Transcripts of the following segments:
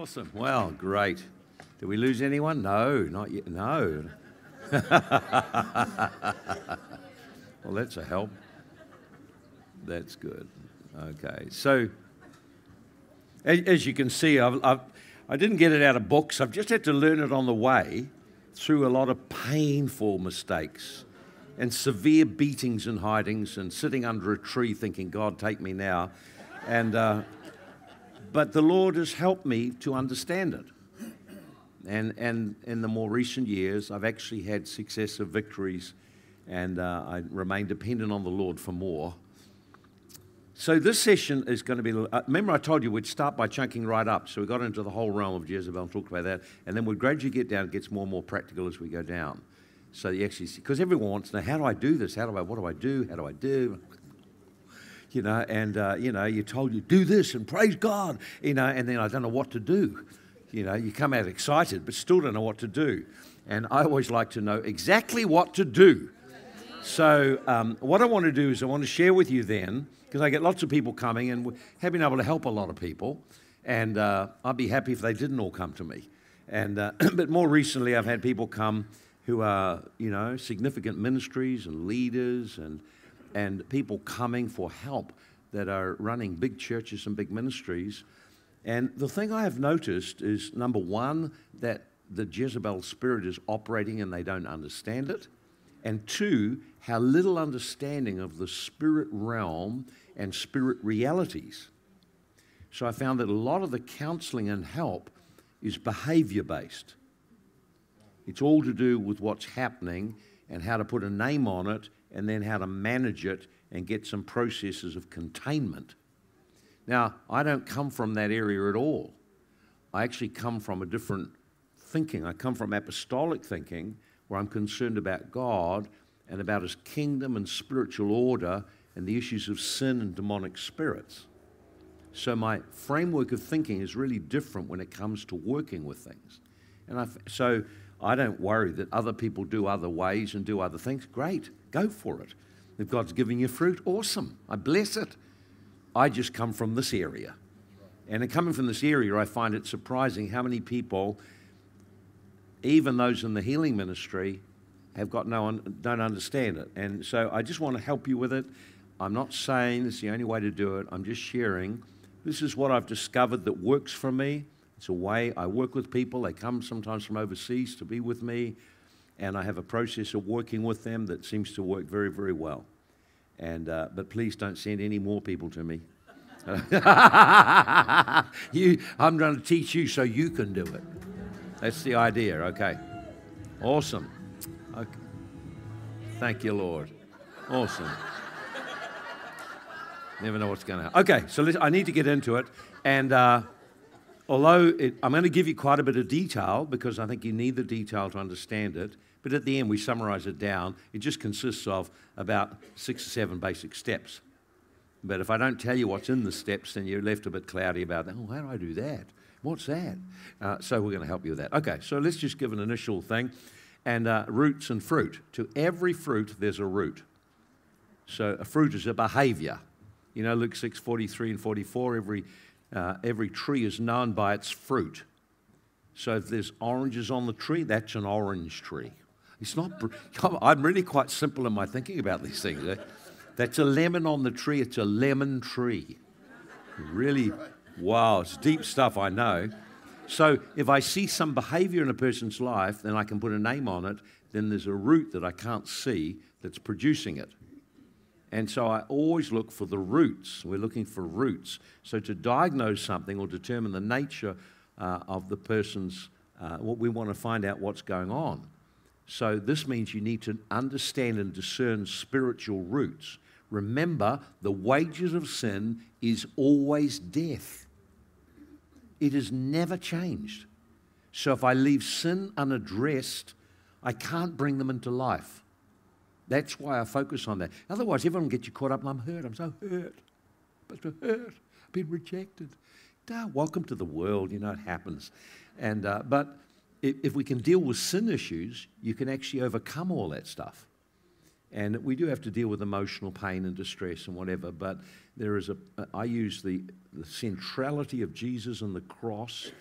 Awesome. Well, great. Did we lose anyone? No, not yet. No. Well, that's a help. That's good. Okay. So, as you can see, I didn't get it out of books. I've just had to learn it on the way through a lot of painful mistakes and severe beatings and hidings and sitting under a tree thinking, God, take me now. But the Lord has helped me to understand it. And in the more recent years, I've actually had successive victories, and I remain dependent on the Lord for more. So this session is going to be, remember I told you we'd start by chunking right up. So we got into the whole realm of Jezebel, talked about that, and then we'll gradually get down. It gets more and more practical as we go down. So you actually see, because everyone wants to know, how do I do this? What do I do? How do I do? You know, and, you're told you do this and praise God, and then I don't know what to do. You come out excited, but still don't know what to do. And I always like to know exactly what to do. So what I want to do is I want to share with you then, because I get lots of people coming, and we have been able to help a lot of people. And I'd be happy if they didn't all come to me. And but more recently, I've had people come who are, significant ministries and leaders and people coming for help that are running big churches and big ministries. And the thing I have noticed is, number one, that the Jezebel spirit is operating and they don't understand it. And two, how little understanding of the spirit realm and spirit realities. So I found that a lot of the counseling and help is behavior-based. It's all to do with what's happening and how to put a name on it and then how to manage it and get some processes of containment. Now, I don't come from that area at all. I actually come from a different thinking. I come from apostolic thinking, where I'm concerned about God and about His kingdom and spiritual order and the issues of sin and demonic spirits. So my framework of thinking is really different when it comes to working with things. And so I don't worry that other people do other ways and do other things. Great, go for it. If God's giving you fruit, awesome. I bless it. I just come from this area. And in coming from this area, I find it surprising how many people, even those in the healing ministry, don't understand it. And so I just want to help you with it. I'm not saying it's the only way to do it. I'm just sharing. This is what I've discovered that works for me. It's a way I work with people. They come sometimes from overseas to be with me. And I have a process of working with them that seems to work very, very well. And but please don't send any more people to me. I'm going to teach you so you can do it. That's the idea, okay? Awesome. Okay. Thank you, Lord. Awesome. Never know what's going to happen. Okay, so I need to get into it. And although I'm going to give you quite a bit of detail, because I think you need the detail to understand it, but at the end we summarize it down. It just consists of about 6 or 7 basic steps. But if I don't tell you what's in the steps, then you're left a bit cloudy about, oh, how do I do that? What's that? So we're going to help you with that. Okay, so let's just give an initial thing. And roots and fruit. To every fruit, there's a root. So a fruit is a behavior. Luke 6:43 and 44, every tree is known by its fruit. So if there's oranges on the tree, that's an orange tree. It's not. I'm really quite simple in my thinking about these things. That's a lemon on the tree. It's a lemon tree. Really, wow, it's deep stuff, I know. So if I see some behavior in a person's life, then I can put a name on it. Then there's a root that I can't see that's producing it. And so I always look for the roots. We're looking for roots. So to diagnose something or determine the nature of the person's, what we want to find out what's going on. So this means you need to understand and discern spiritual roots. Remember, the wages of sin is always death. It has never changed. So if I leave sin unaddressed, I can't bring them into life. That's why I focus on that. Otherwise, everyone will get you caught up, and I'm hurt. I'm so hurt. I'm so hurt. I've been rejected. Welcome to the world. It happens. And but if we can deal with sin issues, you can actually overcome all that stuff. And we do have to deal with emotional pain and distress and whatever, but I use the centrality of Jesus and the cross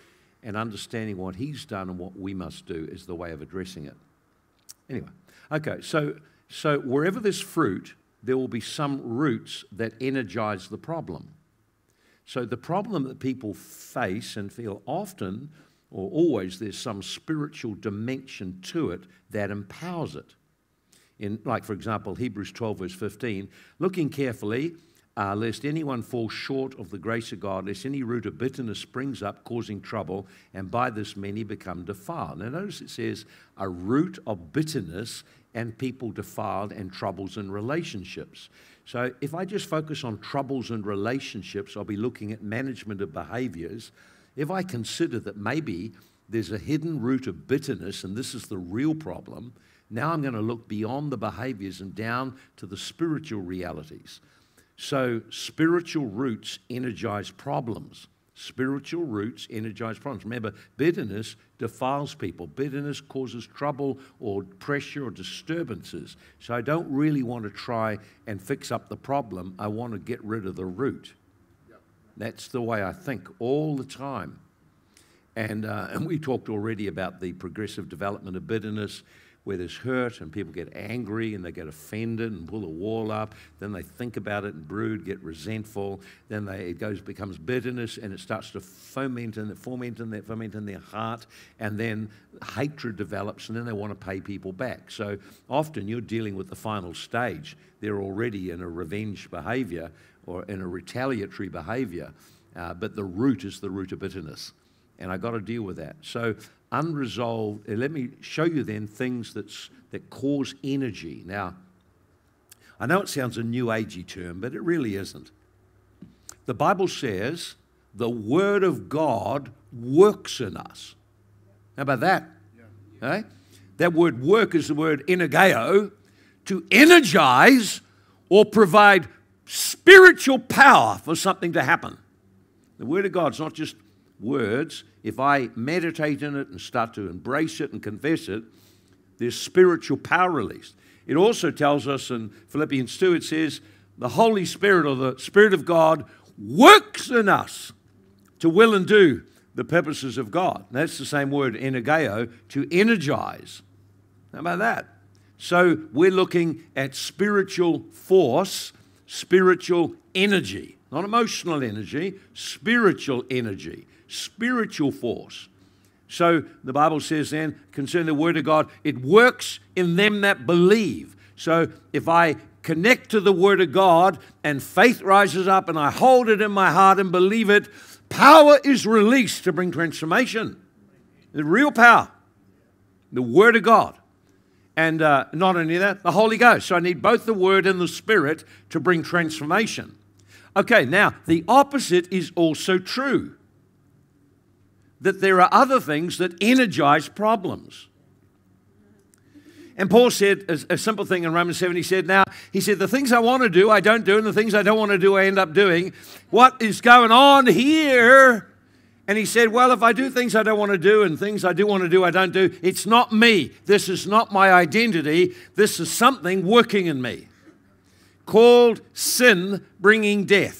and understanding what he's done and what we must do is the way of addressing it. Anyway, okay, so wherever there's fruit, there will be some roots that energize the problem. So the problem that people face and feel often or always, there's some spiritual dimension to it that empowers it. Like, for example, Hebrews 12, verse 15, looking carefully, lest anyone fall short of the grace of God, lest any root of bitterness springs up, causing trouble, and by this many become defiled. Now notice it says a root of bitterness and people defiled and troubles in relationships. So if I just focus on troubles and relationships, I'll be looking at management of behaviors. If I consider that maybe there's a hidden root of bitterness and this is the real problem, now I'm going to look beyond the behaviors and down to the spiritual realities. So spiritual roots energize problems. Spiritual roots energize problems. Remember, bitterness defiles people. Bitterness causes trouble or pressure or disturbances. So I don't really want to try and fix up the problem. I want to get rid of the root. That's the way I think all the time. And we talked already about the progressive development of bitterness, where there's hurt and people get angry and they get offended and pull a wall up. Then they think about it and brood, get resentful. Then it becomes bitterness and it starts to foment in their heart. And then hatred develops and then they want to pay people back. So often you're dealing with the final stage. They're already in a revenge behavior or in a retaliatory behavior. But the root is the root of bitterness. And I've got to deal with that. So unresolved, let me show you then things that cause energy. Now, I know it sounds a new agey term, but it really isn't. The Bible says the Word of God works in us. How about that? Yeah. Okay? That word work is the word energeo, to energize or provide spiritual power for something to happen. The Word of God's not just words. If I meditate in it and start to embrace it and confess it, there's spiritual power released. It also tells us in Philippians 2, it says, the Holy Spirit or the Spirit of God works in us to will and do the purposes of God. And that's the same word, energeo, to energize. How about that? So we're looking at spiritual force, spiritual energy, not emotional energy, spiritual energy. Spiritual force. So the Bible says then, concerning the Word of God, it works in them that believe. So if I connect to the Word of God and faith rises up and I hold it in my heart and believe it, power is released to bring transformation. The real power. The Word of God. And not only that, the Holy Ghost. So I need both the Word and the Spirit to bring transformation. Okay, now the opposite is also true. That there are other things that energize problems. And Paul said a simple thing in Romans 7, he said, the things I want to do, I don't do, and the things I don't want to do, I end up doing. What is going on here? And he said, well, if I do things I don't want to do and things I do want to do, I don't do, it's not me. This is not my identity. This is something working in me called sin bringing death.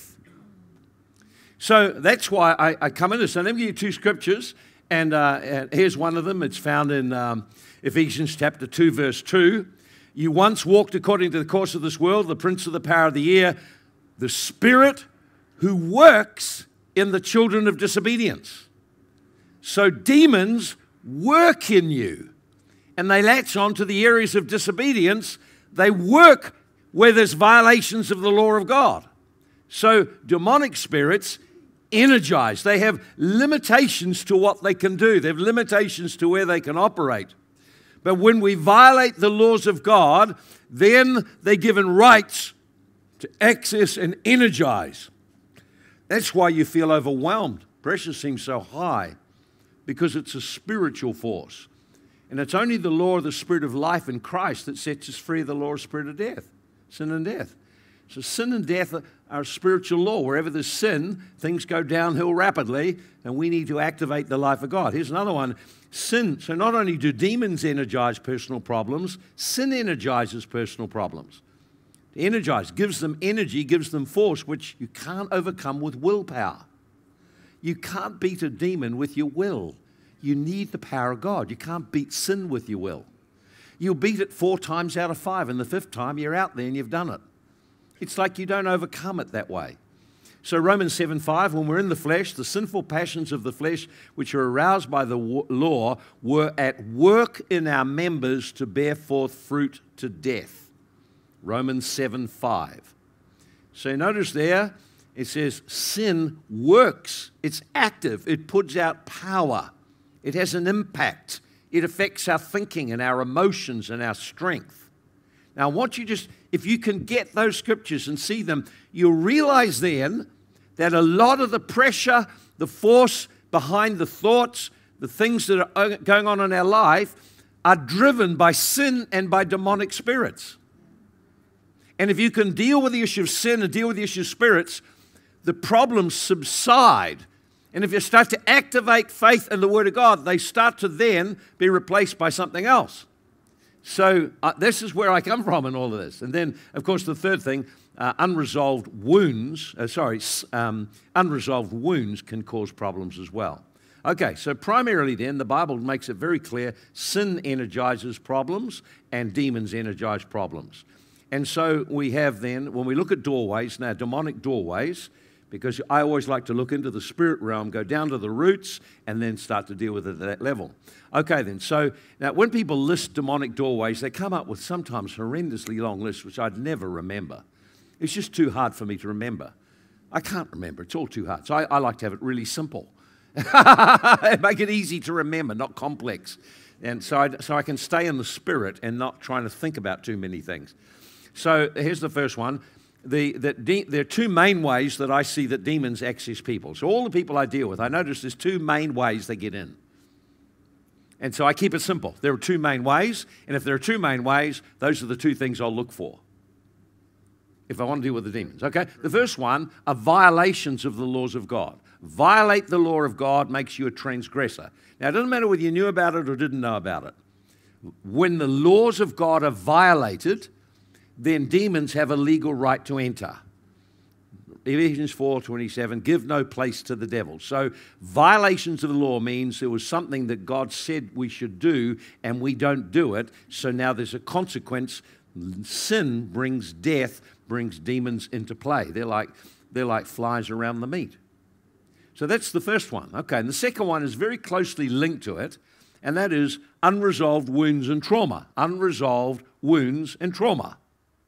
So that's why I come in this. So let me give you two scriptures, and here's one of them. It's found in Ephesians chapter 2, verse 2. You once walked according to the course of this world, the prince of the power of the air, the spirit who works in the children of disobedience. So demons work in you, and they latch on to the areas of disobedience. They work where there's violations of the law of God. So demonic spirits energize. They have limitations to what they can do. They have limitations to where they can operate. But when we violate the laws of God, then they're given rights to access and energize. That's why you feel overwhelmed. Pressure seems so high because it's a spiritual force. And it's only the law of the Spirit of life in Christ that sets us free of the law of spirit of death, sin and death. So sin and death are spiritual law. Wherever there's sin, things go downhill rapidly, and we need to activate the life of God. Here's another one. Sin. So not only do demons energize personal problems, sin energizes personal problems. Energize, gives them energy, gives them force, which you can't overcome with willpower. You can't beat a demon with your will. You need the power of God. You can't beat sin with your will. You'll beat it 4 times out of 5, and the 5th time you're out there and you've done it. It's like you don't overcome it that way. So Romans 7:5, when we're in the flesh, the sinful passions of the flesh, which are aroused by the law, were at work in our members to bear forth fruit to death. Romans 7:5. So notice there, it says sin works. It's active. It puts out power. It has an impact. It affects our thinking and our emotions and our strength. Now, I want you just, if you can get those scriptures and see them, you'll realize then that a lot of the pressure, the force behind the thoughts, the things that are going on in our life are driven by sin and by demonic spirits. And if you can deal with the issue of sin and deal with the issue of spirits, the problems subside. And if you start to activate faith in the Word of God, they start to then be replaced by something else. So this is where I come from in all of this. And then, of course, the third thing, unresolved wounds can cause problems as well. Okay, so primarily then, the Bible makes it very clear, sin energizes problems and demons energize problems. And so we have then, when we look at doorways, now demonic doorways, because I always like to look into the spirit realm, go down to the roots, and then start to deal with it at that level. Okay then, so now when people list demonic doorways, they come up with sometimes horrendously long lists, which I'd never remember. It's just too hard for me to remember. I can't remember. It's all too hard. So I like to have it really simple. Make it easy to remember, not complex. And so I can stay in the spirit and not trying to think about too many things. So here's the first one. There are 2 main ways that I see that demons access people. So all the people I deal with, I notice there's 2 main ways they get in. And so I keep it simple. There are 2 main ways, and if there are 2 main ways, those are the 2 things I'll look for if I want to deal with the demons, okay? The first one are violations of the laws of God. Violate the law of God makes you a transgressor. Now, it doesn't matter whether you knew about it or didn't know about it. When the laws of God are violated, then demons have a legal right to enter. Ephesians 4:27, give no place to the devil. So violations of the law means there was something that God said we should do and we don't do it, so now there's a consequence. Sin brings death, brings demons into play. They're like flies around the meat. So that's the first one. Okay, and the second one is very closely linked to it, and that is unresolved wounds and trauma. Unresolved wounds and trauma.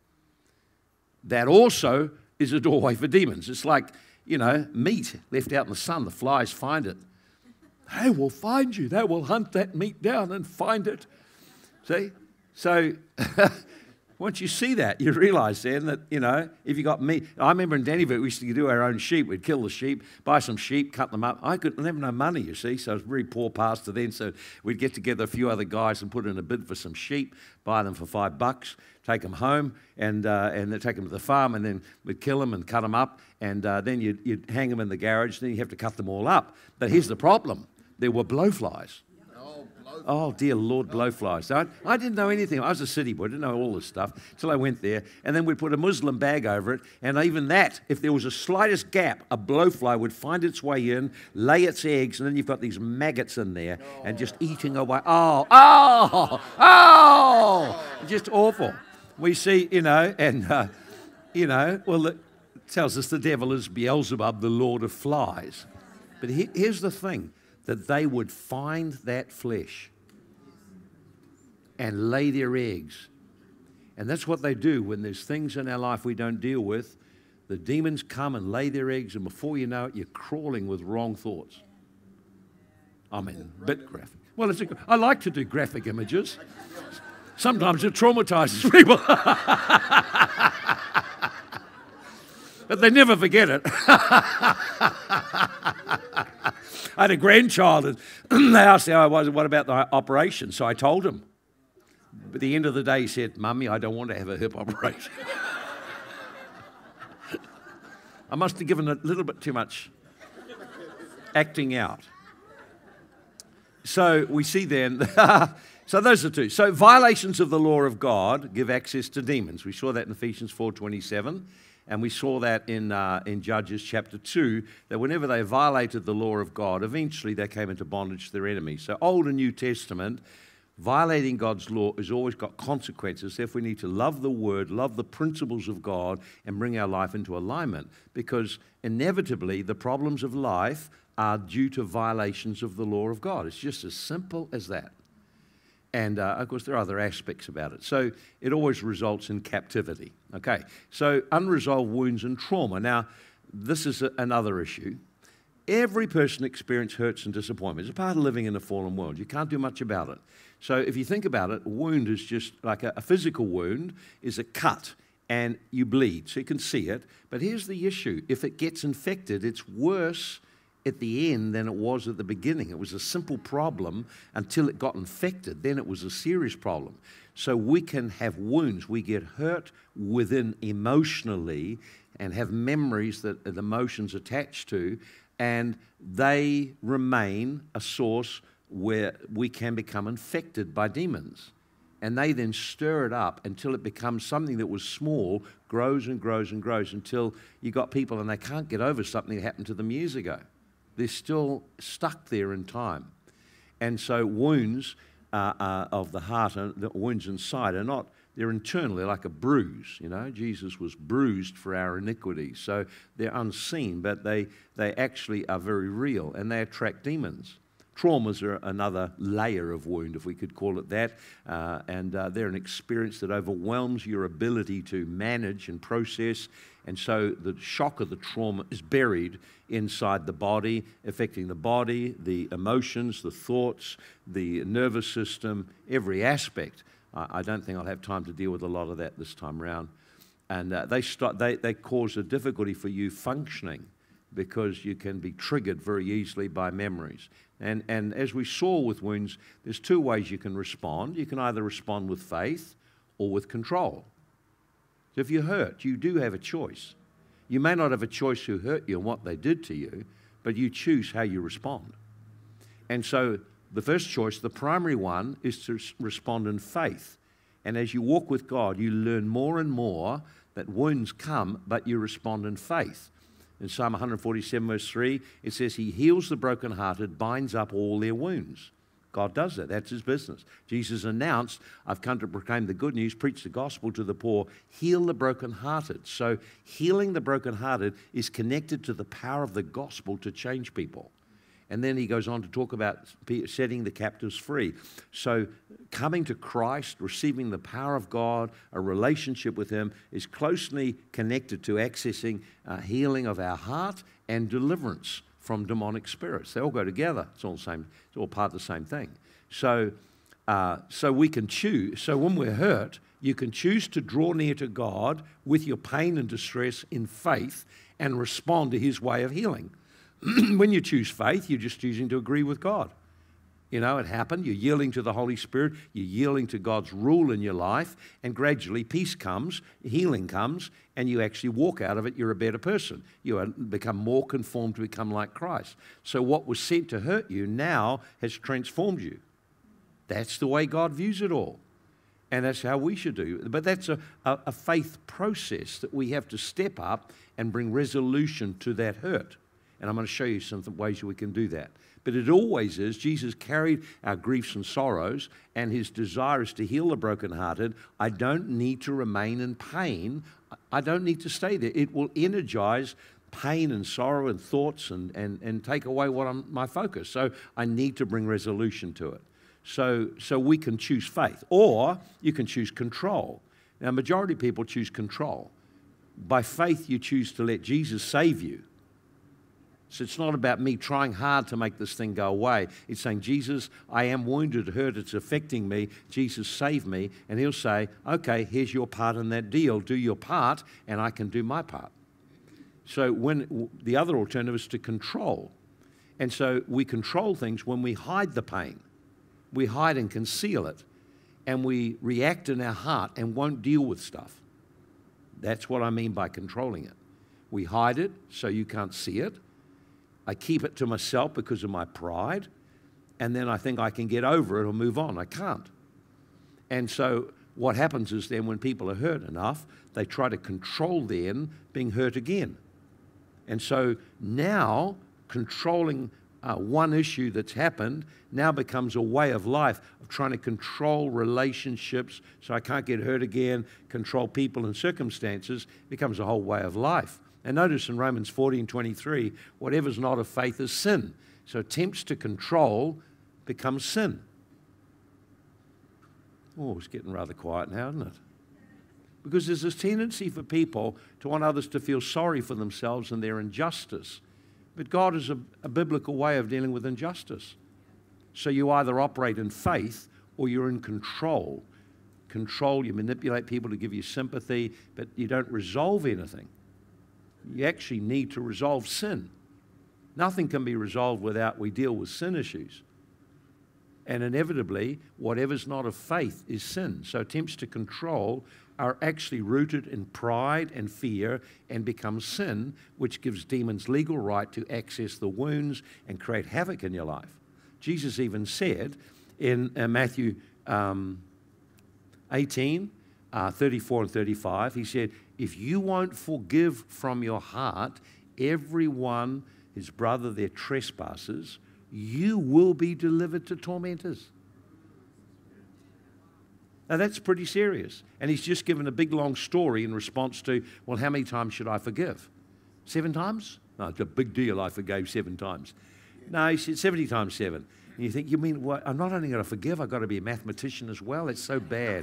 That also is a doorway for demons. It's like, meat left out in the sun. The flies find it. They will find you. They will hunt that meat down and find it. See? So once you see that, you realise then that, if you got meat. I remember in Dannyville, we used to do our own sheep. We'd kill the sheep, buy some sheep, cut them up. I could never no money, you see, so I was a very poor pastor then. So we'd get together a few other guys and put in a bid for some sheep, buy them for $5, take them home, and then take them to the farm, and then we'd kill them and cut them up, and then you'd hang them in the garage. Then you have to cut them all up. But here's the problem: there were blowflies. Oh, dear Lord, blowflies. So I didn't know anything. I was a city boy. I didn't know all this stuff until I went there. And then we'd put a Muslim bag over it. And even that, if there was a slightest gap, a blowfly would find its way in, lay its eggs, and then you've got these maggots in there and just eating away. Oh, just awful. We see, well, it tells us the devil is Beelzebub, the Lord of flies. But here's the thing, that they would find that flesh and lay their eggs. And that's what they do when there's things in our life we don't deal with. The demons come and lay their eggs, and before you know it, you're crawling with wrong thoughts. I mean, a bit graphic. Well, I like to do graphic images. Sometimes it traumatizes people. But they never forget it. I had a grandchild, and they asked how I was, what about the operation? So I told him. But at the end of the day, he said, Mummy, I don't want to have a hip operation. I must have given a little bit too much acting out. So we see then, so those are 2. So violations of the law of God give access to demons. We saw that in Ephesians 4:27. And we saw that in Judges chapter 2, that whenever they violated the law of God, eventually they came into bondage to their enemies. So Old and New Testament, violating God's law has always got consequences. Therefore, we need to love the Word, love the principles of God, and bring our life into alignment. Because inevitably, the problems of life are due to violations of the law of God. It's just as simple as that. And, of course, there are other aspects about it. So it always results in captivity. Okay, so unresolved wounds and trauma. Now, this is another issue. Every person experiences hurts and disappointment. It's a part of living in a fallen world. You can't do much about it. So if you think about it, a wound is just like a physical wound is a cut, and you bleed, so you can see it. But here's the issue. If it gets infected, it's worse at the end than it was at the beginning. It was a simple problem until it got infected. Then it was a serious problem. So we can have wounds. We get hurt within emotionally and have memories that the emotions attached to, and they remain a source where we can become infected by demons. And they then stir it up until it becomes something that was small, grows and grows and grows until you got people and they can't get over something that happened to them years ago. They're still stuck there in time. And so wounds of the heart, the wounds inside are not, they're internal, they're like a bruise, you know. Jesus was bruised for our iniquities. So they're unseen, but they actually are very real, and they attract demons. Traumas are another layer of wound, if we could call it that, and they're an experience that overwhelms your ability to manage and process, and so the shock of the trauma is buried inside the body, affecting the body, the emotions, the thoughts, the nervous system, every aspect. I don't think I'll have time to deal with a lot of that this time around. And they cause a difficulty for you functioning because you can be triggered very easily by memories. And as we saw with wounds, there's two ways you can respond. You can either respond with faith or with control. So if you're hurt, you do have a choice. You may not have a choice who hurt you and what they did to you, but you choose how you respond. And so the first choice, the primary one, is to respond in faith. And as you walk with God, you learn more and more that wounds come, but you respond in faith. In Psalm 147, verse 3, it says, He heals the brokenhearted, binds up all their wounds. God does that. That's His business. Jesus announced, I've come to proclaim the good news, preach the gospel to the poor, heal the brokenhearted. So healing the brokenhearted is connected to the power of the gospel to change people. And then he goes on to talk about setting the captives free. So coming to Christ, receiving the power of God, a relationship with Him is closely connected to accessing healing of our heart and deliverance from demonic spirits. They all go together. It's all the same. It's all part of the same thing. So we can choose. So when we're hurt, you can choose to draw near to God with your pain and distress in faith and respond to His way of healing. When you choose faith, you're just choosing to agree with God. You know, it happened. You're yielding to the Holy Spirit. You're yielding to God's rule in your life. And gradually peace comes, healing comes, and you actually walk out of it. You're a better person. You become more conformed to become like Christ. So what was sent to hurt you now has transformed you. That's the way God views it all. And that's how we should do. But that's a faith process that we have to step up and bring resolution to that hurt. And I'm going to show you some ways we can do that. But it always is, Jesus carried our griefs and sorrows, and His desire is to heal the brokenhearted. I don't need to remain in pain. I don't need to stay there. It will energize pain and sorrow and thoughts and take away my focus. So I need to bring resolution to it. So we can choose faith, or you can choose control. Now, majority of people choose control. By faith, you choose to let Jesus save you. So it's not about me trying hard to make this thing go away. It's saying, Jesus, I am wounded, hurt, it's affecting me. Jesus, save me. And He'll say, okay, here's your part in that deal. Do your part, and I can do my part. So when the other alternative is to control. And so we control things when we hide the pain. We hide and conceal it. And we react in our heart and won't deal with stuff. That's what I mean by controlling it. We hide it so you can't see it. I keep it to myself because of my pride, and then I think I can get over it or move on. I can't. And so what happens is then when people are hurt enough, they try to control then being hurt again. And so now controlling one issue that's happened now becomes a way of life of trying to control relationships so I can't get hurt again, control people and circumstances, becomes a whole way of life. And notice in Romans 14:23, whatever's not of faith is sin. So attempts to control become sin. Oh, it's getting rather quiet now, isn't it? Because there's this tendency for people to want others to feel sorry for themselves and their injustice. But God is a biblical way of dealing with injustice. So you either operate in faith or you're in control. Control, you manipulate people to give you sympathy, but you don't resolve anything. You actually need to resolve sin. Nothing can be resolved without we deal with sin issues. And inevitably, whatever's not of faith is sin. So attempts to control are actually rooted in pride and fear and become sin, which gives demons legal right to access the wounds and create havoc in your life. Jesus even said in Matthew 18, 34 and 35, he said, if you won't forgive from your heart everyone, his brother, their trespasses, you will be delivered to tormentors. Now that's pretty serious. And he's just given a big long story in response to, well, how many times should I forgive? 7 times? No, it's a big deal, I forgave 7 times. No, he said 70 times 7. And you think, you mean, what? I'm not only going to forgive, I've got to be a mathematician as well? It's so bad.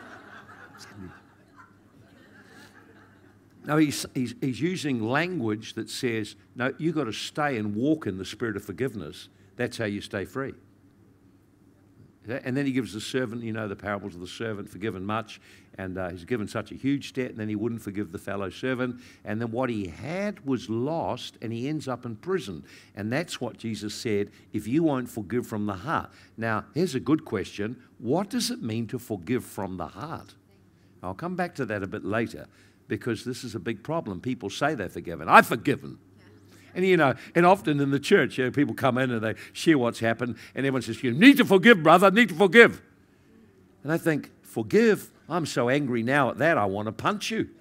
No, he's using language that says, no, you've got to stay and walk in the spirit of forgiveness. That's how you stay free. And then he gives the servant, you know, the parables of the servant, forgiven much, and he's given such a huge debt, and then he wouldn't forgive the fellow servant. And then what he had was lost, and he ends up in prison. And that's what Jesus said, if you won't forgive from the heart. Now, here's a good question. What does it mean to forgive from the heart? I'll come back to that a bit later, because this is a big problem. People say they're forgiven. I've forgiven. And, you know, and often in the church, you know, people come in and they share what's happened, and everyone says, you need to forgive, brother, need to forgive. And I think, forgive? I'm so angry now at that, I want to punch you.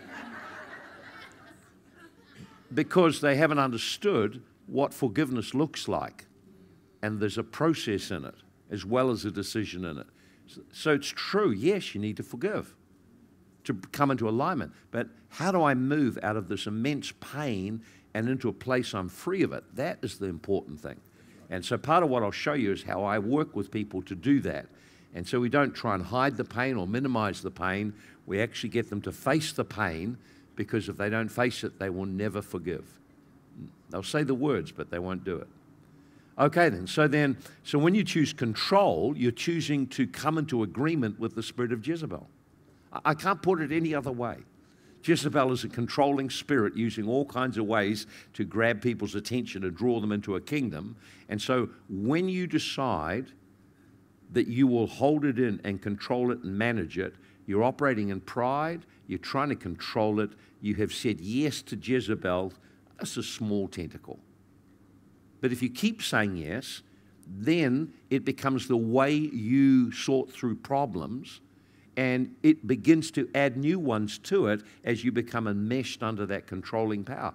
Because they haven't understood what forgiveness looks like. And there's a process in it, as well as a decision in it. So it's true, yes, you need to forgive, to come into alignment. But how do I move out of this immense pain and into a place I'm free of it? That is the important thing. And so part of what I'll show you is how I work with people to do that. And so we don't try and hide the pain or minimize the pain. We actually get them to face the pain, because if they don't face it, they will never forgive. They'll say the words, but they won't do it. Okay then, so when you choose control, you're choosing to come into agreement with the spirit of Jezebel. I can't put it any other way. Jezebel is a controlling spirit using all kinds of ways to grab people's attention and draw them into a kingdom. And so when you decide that you will hold it in and control it and manage it, you're operating in pride, you're trying to control it, you have said yes to Jezebel. That's a small tentacle. But if you keep saying yes, then it becomes the way you sort through problems, and it begins to add new ones to it as you become enmeshed under that controlling power.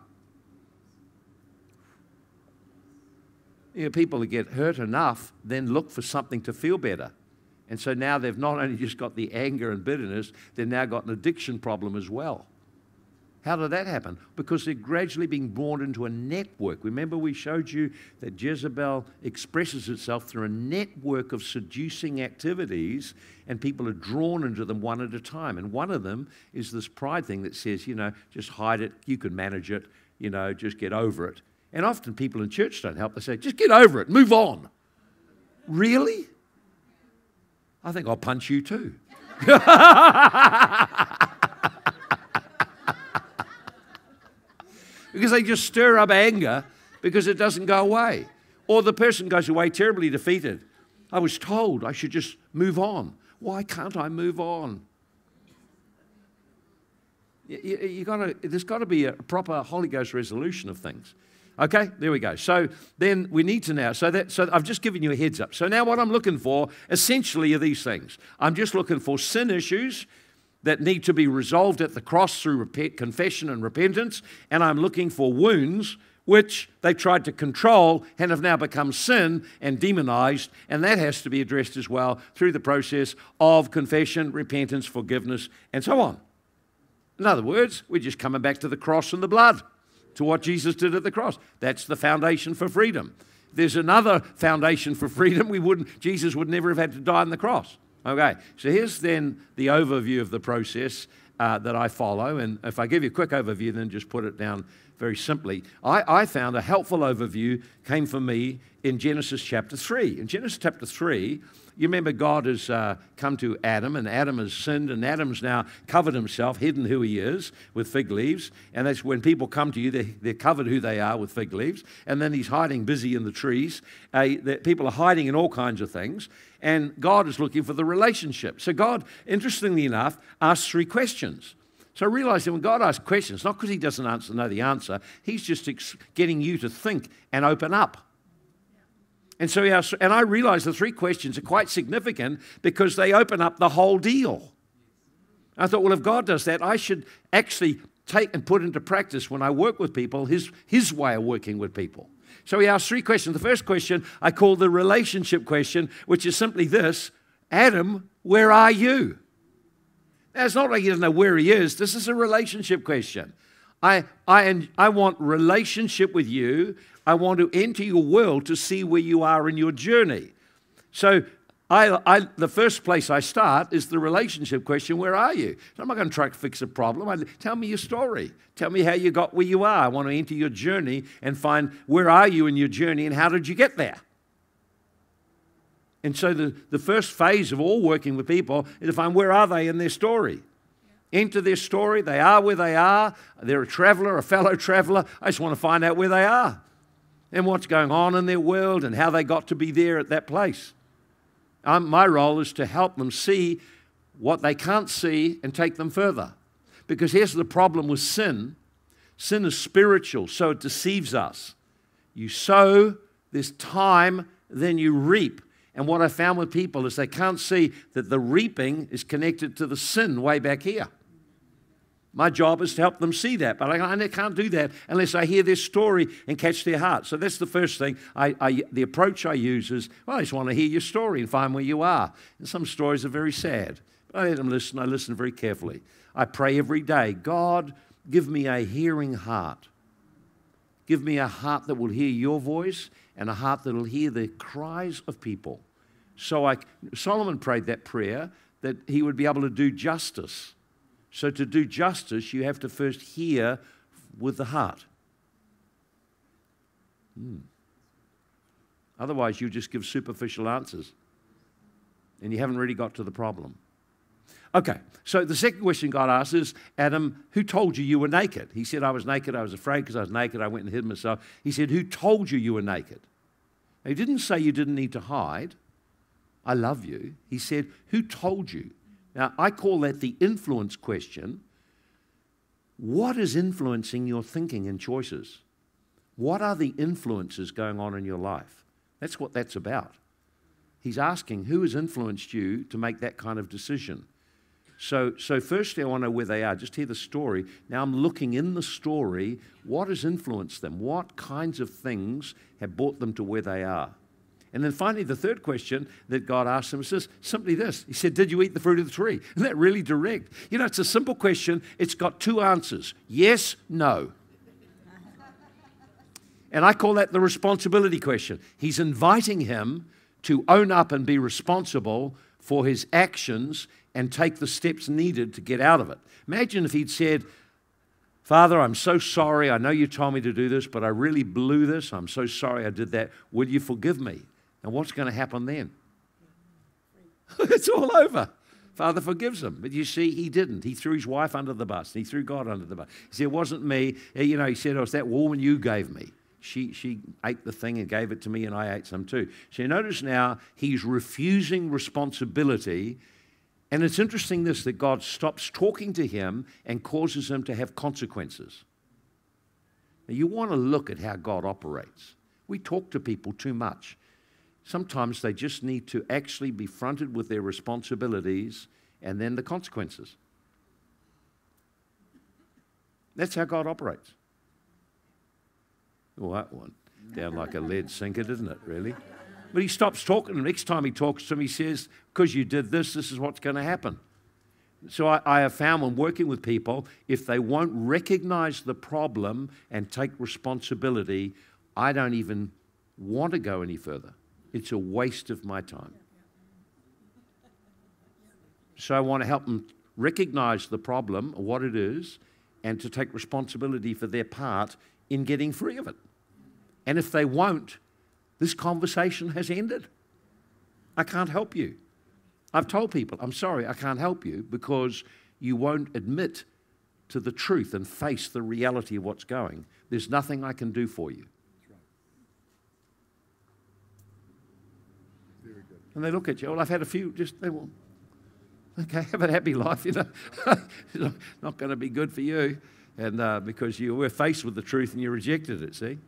You know, people that get hurt enough then look for something to feel better. And so now they've not only just got the anger and bitterness, they've now got an addiction problem as well. How did that happen? Because they're gradually being born into a network. Remember we showed you that Jezebel expresses itself through a network of seducing activities, and people are drawn into them one at a time. And one of them is this pride thing that says, you know, just hide it, you can manage it, you know, just get over it. And often people in church don't help. They say, just get over it, move on. Really? I think I'll punch you too. Because they just stir up anger because it doesn't go away. Or the person goes away terribly defeated. I was told I should just move on. Why can't I move on? There's got to be a proper Holy Ghost resolution of things. Okay, there we go. So then we need to now, so I've just given you a heads up. So now what I'm looking for essentially are these things. I'm just looking for sin issues that need to be resolved at the cross through confession and repentance, and I'm looking for wounds which they tried to control and have now become sin and demonized, and that has to be addressed as well through the process of confession, repentance, forgiveness, and so on. In other words, we're just coming back to the cross and the blood, to what Jesus did at the cross. That's the foundation for freedom. If there's another foundation for freedom, Jesus would never have had to die on the cross. Okay, so here's then the overview of the process that I follow, and if I give you a quick overview, then just put it down very simply. I found a helpful overview came for me in Genesis chapter 3. In Genesis chapter 3, you remember God has come to Adam, and Adam has sinned, and Adam's now covered himself, hidden who he is with fig leaves, and that's when people come to you, they're covered who they are with fig leaves, and then he's hiding busy in the trees. People are hiding in all kinds of things, and God is looking for the relationship. So God, interestingly enough, asks 3 questions. So I realized that when God asks questions, not because he doesn't know the answer, he's just getting you to think and open up. And so I realized the 3 questions are quite significant because they open up the whole deal. I thought, well, if God does that, I should actually take and put into practice when I work with people his way of working with people. So he asked 3 questions. The first question I call the relationship question, which is simply this: Adam, where are you? Now, it's not like he doesn't know where he is. This is a relationship question. I want relationship with you. I want to enter your world to see where you are in your journey. So the first place I start is the relationship question, where are you? So I'm not going to try to fix a problem. Tell me your story. Tell me how you got where you are. I want to enter your journey and find where are you in your journey and how did you get there? And so the first phase of all working with people is to find where are they in their story. Enter their story. They are where they are. They're a traveler, a fellow traveler. I just want to find out where they are and what's going on in their world and how they got to be there at that place. My role is to help them see what they can't see and take them further. Because here's the problem with sin. Sin is spiritual, so it deceives us. You sow, there's time, then you reap. And what I found with people is they can't see that the reaping is connected to the sin way back here. My job is to help them see that, but I can't do that unless I hear their story and catch their heart. So that's the first thing. The approach I use is, well, I just want to hear your story and find where you are. And some stories are very sad. But I let them listen. I listen very carefully. I pray every day, God, give me a hearing heart. Give me a heart that will hear your voice and a heart that will hear the cries of people. So Solomon prayed that prayer that he would be able to do justice. So to do justice, you have to first hear with the heart. Otherwise, you just give superficial answers. And you haven't really got to the problem. Okay, so the second question God asks is, Adam, who told you were naked? He said, I was naked, I was afraid because I was naked, I went and hid myself. He said, who told you were naked? He didn't say you didn't need to hide. I love you. He said, who told you? Now, I call that the influence question. What is influencing your thinking and choices? What are the influences going on in your life? That's what that's about. He's asking, who has influenced you to make that kind of decision? So firstly, I want to know where they are. Just hear the story. Now I'm looking in the story. What has influenced them? What kinds of things have brought them to where they are? And then finally, the third question that God asked him is simply this. He said, did you eat the fruit of the tree? Isn't that really direct? You know, it's a simple question. It's got 2 answers. Yes, no. And I call that the responsibility question. He's inviting him to own up and be responsible for his actions and take the steps needed to get out of it. Imagine if he'd said, Father, I'm so sorry. I know you told me to do this, but I really blew this. I'm so sorry I did that. Will you forgive me? And what's going to happen then? It's all over. Father forgives him. But you see, he didn't. He threw his wife under the bus. He threw God under the bus. He said, it wasn't me. You know, he said, it was that woman you gave me. She ate the thing and gave it to me, and I ate some too. So you notice now he's refusing responsibility. And it's interesting that God stops talking to him and causes him to have consequences. Now, you want to look at how God operates. We talk to people too much. Sometimes they just need to actually be fronted with their responsibilities and then the consequences. That's how God operates. Well, that one down like a lead sinker, didn't it, really? But he stops talking. The next time he talks to him, he says, because you did this, this is what's going to happen. So I have found when working with people, if they won't recognize the problem and take responsibility, I don't even want to go any further. It's a waste of my time. So I want to help them recognize the problem, what it is, and to take responsibility for their part in getting free of it. And if they won't, this conversation has ended. I can't help you. I've told people, I'm sorry, I can't help you because you won't admit to the truth and face the reality of what's going. There's nothing I can do for you. That's right. Very good. And they look at you, well, I've had a few, just, they will, okay, have a happy life, you know. It's not going to be good for you. And because you were faced with the truth and you rejected it, see?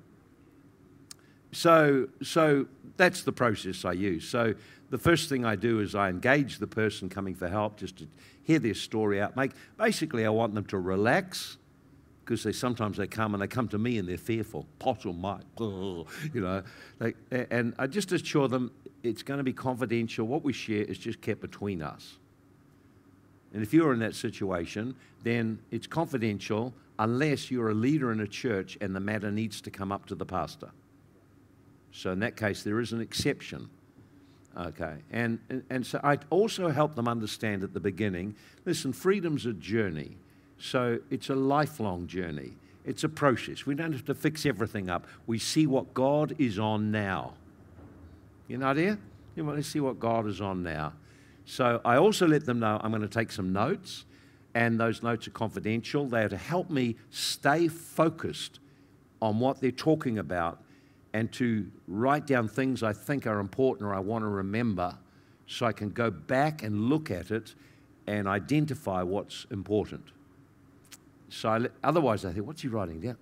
So that's the process I use. So the first thing I do is I engage the person coming for help just to hear their story out. Basically, I want them to relax because sometimes they come to me and they're fearful. Pottle might, you know. And I just assure them it's going to be confidential. What we share is just kept between us. And if you're in that situation, then it's confidential unless you're a leader in a church and the matter needs to come up to the pastor. So in that case, there is an exception. Okay, and so I also help them understand at the beginning, listen, freedom's a journey. So it's a lifelong journey. It's a process. We don't have to fix everything up. We see what God is on now. You know, dear? You want to see what God is on now. So I also let them know I'm going to take some notes, and those notes are confidential. They are to help me stay focused on what they're talking about and to write down things I think are important or I want to remember so I can go back and look at it and identify what's important. So otherwise I think, what's he writing down?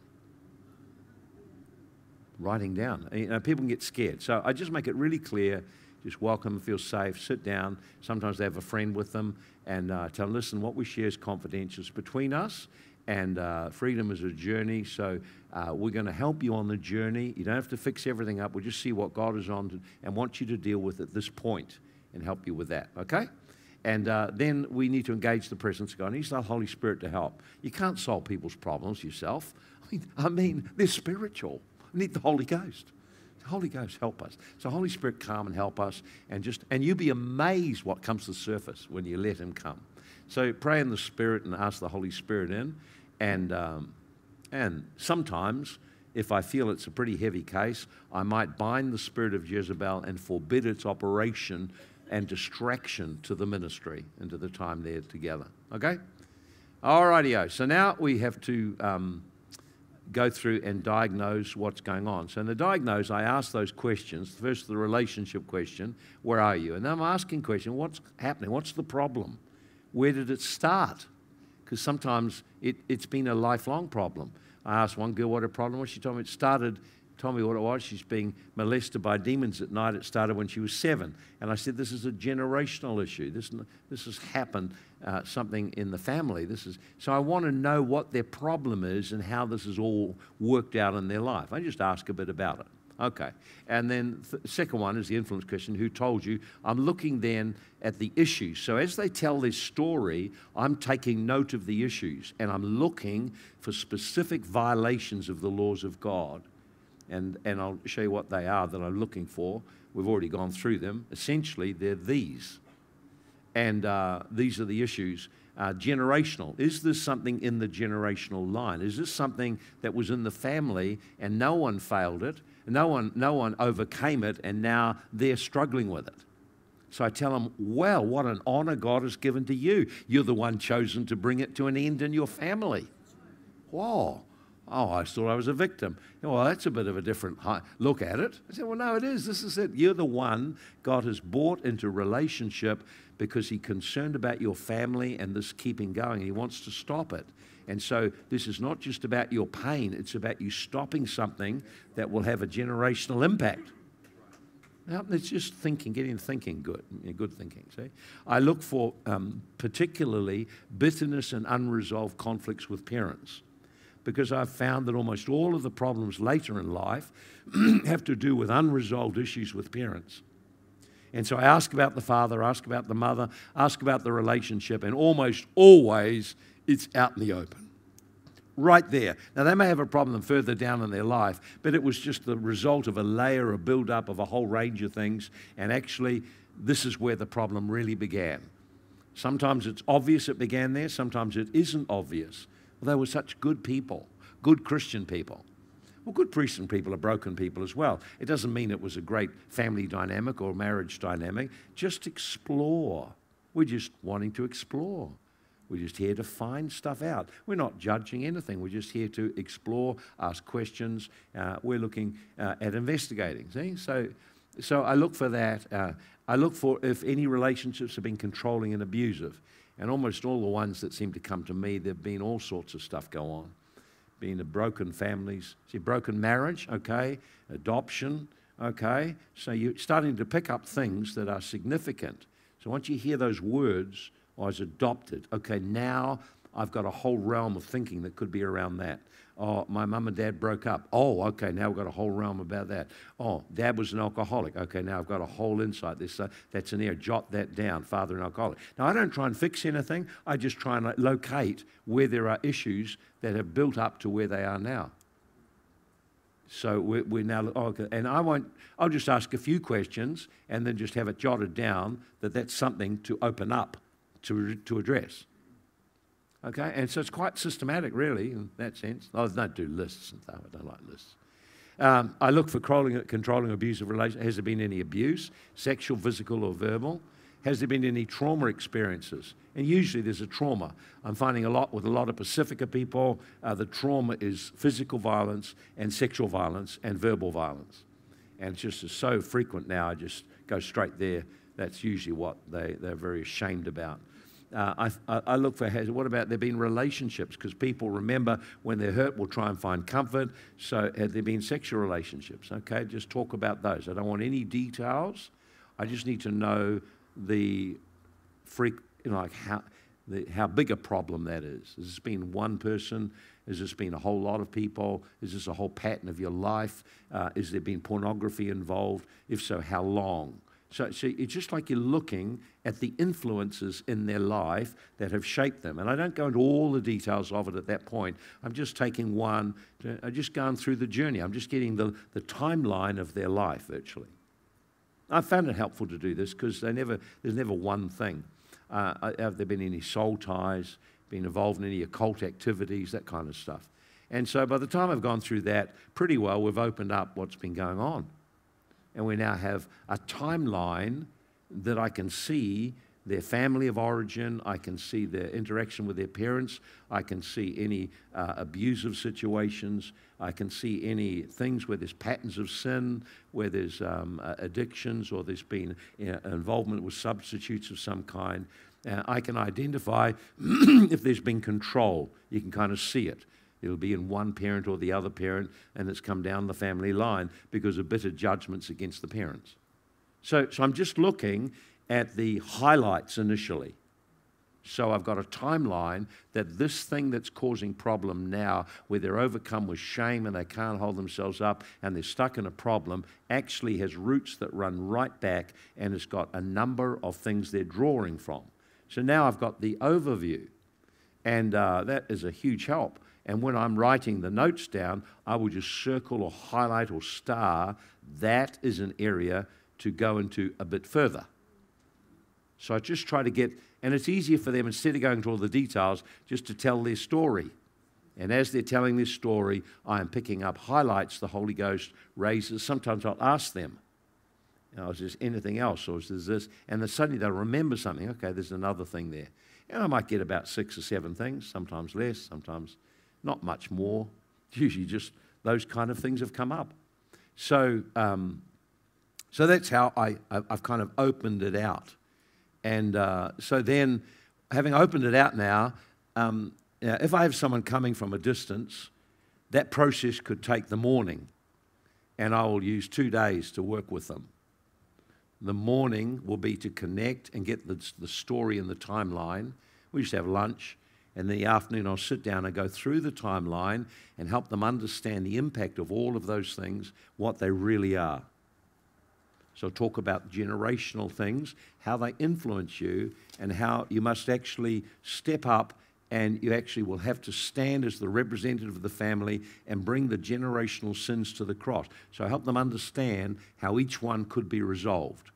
Writing down. You know, people can get scared. So I just make it really clear, just welcome them, feel safe, sit down. Sometimes they have a friend with them and tell them, listen, what we share is confidential. It's between us. And freedom is a journey, so we're going to help you on the journey. You don't have to fix everything up. We'll just see what God is on and want you to deal with at this point and help you with that, okay? And then we need to engage the presence of God. And He's the Holy Spirit to help. You can't solve people's problems yourself. I mean, they're spiritual. We need the Holy Ghost. The Holy Ghost help us. So Holy Spirit come and help us, and you'll be amazed what comes to the surface when you let Him come. So pray in the Spirit and ask the Holy Spirit in. And sometimes, if I feel it's a pretty heavy case, I might bind the spirit of Jezebel and forbid its operation and distraction to the ministry and to the time they're together. Okay? All righty-o. So now we have to go through and diagnose what's going on. So in the diagnose, I ask those questions. First, the relationship question, where are you? And then I'm asking question, what's happening? What's the problem? Where did it start? Because sometimes it's been a lifelong problem. I asked one girl what her problem was. She told me told me what it was. She's being molested by demons at night. It started when she was 7. And I said, this is a generational issue. This has happened, something in the family. So I want to know what their problem is and how this has all worked out in their life. I just ask a bit about it. Okay. And then the second one is the influence question. Who told you? I'm looking then at the issues. So as they tell their story, I'm taking note of the issues and I'm looking for specific violations of the laws of God. And I'll show you what they are that I'm looking for. We've already gone through them. Essentially, they're these. And these are the issues. Generational. Is this something in the generational line? Is this something that was in the family and no one failed it? No one overcame it, and now they're struggling with it. So I tell them, well, what an honor God has given to you. You're the one chosen to bring it to an end in your family. Whoa. Oh, I thought I was a victim. Well, that's a bit of a different look at it. I said, well, no, it is. This is it. You're the one God has brought into relationship because He's concerned about your family and this keeping going. He wants to stop it. And so this is not just about your pain. It's about you stopping something that will have a generational impact. Now, it's just thinking, getting thinking good thinking, see? I look for particularly bitterness and unresolved conflicts with parents, because I've found that almost all of the problems later in life have to do with unresolved issues with parents. And so I ask about the father, ask about the mother, ask about the relationship, and almost always it's out in the open. Right there. Now, they may have a problem further down in their life, but it was just the result of a layer, a build-up of a whole range of things, and actually this is where the problem really began. Sometimes it's obvious it began there, sometimes it isn't obvious. Well, they were such good people, good Christian people. Well, good Christian people are broken people as well. It doesn't mean it was a great family dynamic or marriage dynamic. Just explore. We're just wanting to explore. We're just here to find stuff out. We're not judging anything. We're just here to explore, ask questions. We're looking at investigating. See? So I look for that. I look for if any relationships have been controlling and abusive. And almost all the ones that seem to come to me, there have been all sorts of stuff go on. Being a broken families, see, broken marriage, okay, adoption, okay. So you're starting to pick up things that are significant. So once you hear those words, I was adopted, okay, now I've got a whole realm of thinking that could be around that. Oh, my mum and dad broke up. Oh, okay, now we've got a whole realm about that. Oh, dad was an alcoholic. Okay, now I've got a whole insight. That's an area. Jot that down, father an alcoholic. Now, I don't try and fix anything. I just try and locate where there are issues that have built up to where they are now. So we're now, okay, and I'll just ask a few questions and then just have it jotted down that's something to open up to address. Okay, and so it's quite systematic, really, in that sense. I don't do lists and stuff. I don't like lists. I look for controlling abusive relations. Has there been any abuse, sexual, physical, or verbal? Has there been any trauma experiences? And usually there's a trauma. I'm finding with a lot of Pacifica people, the trauma is physical violence and sexual violence and verbal violence. And it's just so frequent now, I just go straight there. That's usually what they're very ashamed about. I look for, what about there been relationships? Because people remember when they're hurt, will try and find comfort. So have there been sexual relationships? Okay, just talk about those. I don't want any details. I just need to know how big a problem that is. Has this been one person? Has this been a whole lot of people? Is this a whole pattern of your life? Is there been pornography involved? If so, how long? So it's just like you're looking at the influences in their life that have shaped them. And I don't go into all the details of it at that point. I'm just taking one, I'm just going through the journey. I'm just getting the timeline of their life, virtually. I found it helpful to do this because there's never one thing. Have there been any soul ties, been involved in any occult activities, that kind of stuff. And so by the time I've gone through that pretty well, we've opened up what's been going on. And we now have a timeline that I can see their family of origin, I can see their interaction with their parents, I can see any abusive situations, I can see any things where there's patterns of sin, where there's addictions, or there's been involvement with substitutes of some kind. I can identify if there's been control. You can kind of see it. It'll be in one parent or the other parent, and it's come down the family line because of bitter judgments against the parents. So I'm just looking at the highlights initially. So I've got a timeline that this thing that's causing problem now, where they're overcome with shame and they can't hold themselves up and they're stuck in a problem, actually has roots that run right back, and it's got a number of things they're drawing from. So now I've got the overview, and that is a huge help. And when I'm writing the notes down, I will just circle or highlight or star. That is an area to go into a bit further. So I just try to get, and it's easier for them, instead of going into all the details, just to tell their story. And as they're telling this story, I am picking up highlights the Holy Ghost raises. Sometimes I'll ask them, is there anything else, or is there this? And then suddenly they'll remember something. Okay, there's another thing there. And I might get about 6 or 7 things, sometimes less, sometimes not much more. Usually just those kind of things have come up. So so that's how I've kind of opened it out. And so then, having opened it out now, if I have someone coming from a distance, that process could take the morning, and I will use 2 days to work with them. The morning will be to connect and get the story and the timeline. We used to have lunch, and in the afternoon I'll sit down and go through the timeline and help them understand the impact of all of those things, what they really are. So talk about generational things, how they influence you, and how you must actually step up, and you actually will have to stand as the representative of the family and bring the generational sins to the cross. So help them understand how each one could be resolved.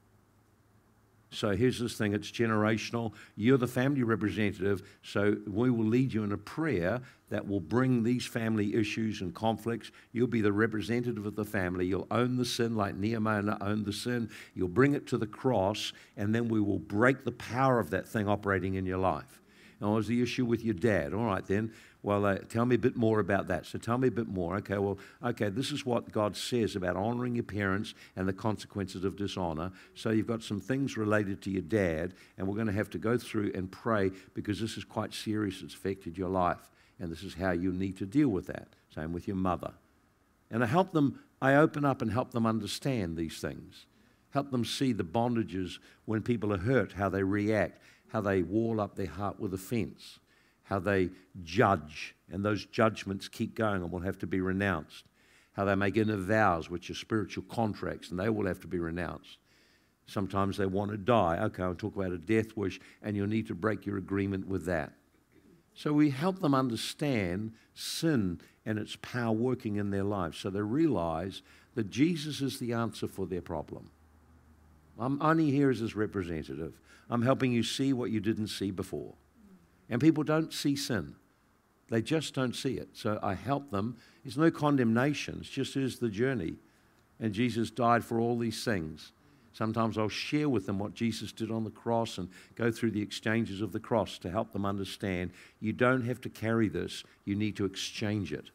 So here's this thing, it's generational. You're the family representative, so we will lead you in a prayer that will bring these family issues and conflicts. You'll be the representative of the family. You'll own the sin like Nehemiah owned the sin. You'll bring it to the cross, and then we will break the power of that thing operating in your life. And what was the issue with your dad? All right then, well, tell me a bit more about that. So tell me a bit more. Okay, this is what God says about honoring your parents and the consequences of dishonor. So you've got some things related to your dad, and we're going to have to go through and pray because this is quite serious. It's affected your life, and this is how you need to deal with that. Same with your mother. And I open up and help them understand these things. Help them see the bondages when people are hurt, how they react, how they wall up their heart with offense, how they judge, and those judgments keep going and will have to be renounced, how they make inner vows, which are spiritual contracts, and they will have to be renounced. Sometimes they want to die. Okay, I'll talk about a death wish, and you'll need to break your agreement with that. So we help them understand sin and its power working in their lives, so they realize that Jesus is the answer for their problem. I'm only here as his representative. I'm helping you see what you didn't see before. And people don't see sin. They just don't see it. So I help them. It's no condemnation. It's just is the journey. And Jesus died for all these things. Sometimes I'll share with them what Jesus did on the cross and go through the exchanges of the cross to help them understand you don't have to carry this. You need to exchange it.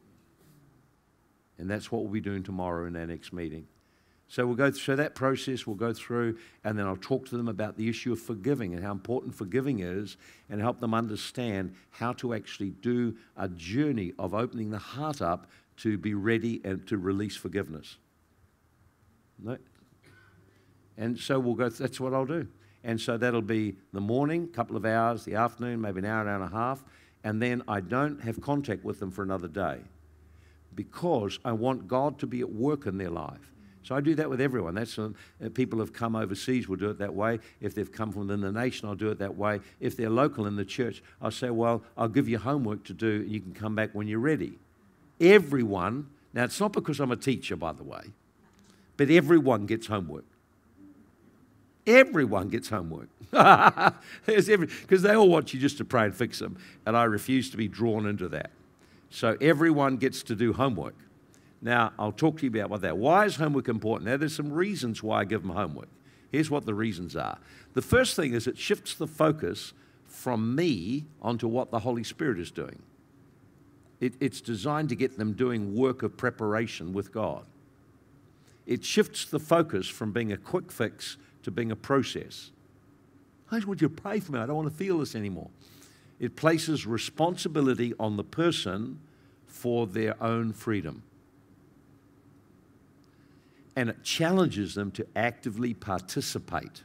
And that's what we'll be doing tomorrow in our next meeting. So we'll go through that process, we'll go through, and then I'll talk to them about the issue of forgiving and how important forgiving is, and help them understand how to actually do a journey of opening the heart up to be ready and to release forgiveness. No? And so we'll go, that's what I'll do. And so that'll be the morning, couple of hours, the afternoon, maybe an hour and a half, and then I don't have contact with them for another day because I want God to be at work in their life. So I do that with everyone. That's people have come overseas, we'll do it that way. If they've come from within the nation, I'll do it that way. If they're local in the church, I'll say, well, I'll give you homework to do, and you can come back when you're ready. Everyone, now it's not because I'm a teacher, by the way, but everyone gets homework. Everyone gets homework. Because they all want you just to pray and fix them, and I refuse to be drawn into that. So everyone gets to do homework. Now, I'll talk to you about that. Why is homework important? Now, there's some reasons why I give them homework. Here's what the reasons are. The first thing is it shifts the focus from me onto what the Holy Spirit is doing. It's designed to get them doing work of preparation with God. It shifts the focus from being a quick fix to being a process. I just want you to pray for me. I don't want to feel this anymore. It places responsibility on the person for their own freedom. And it challenges them to actively participate.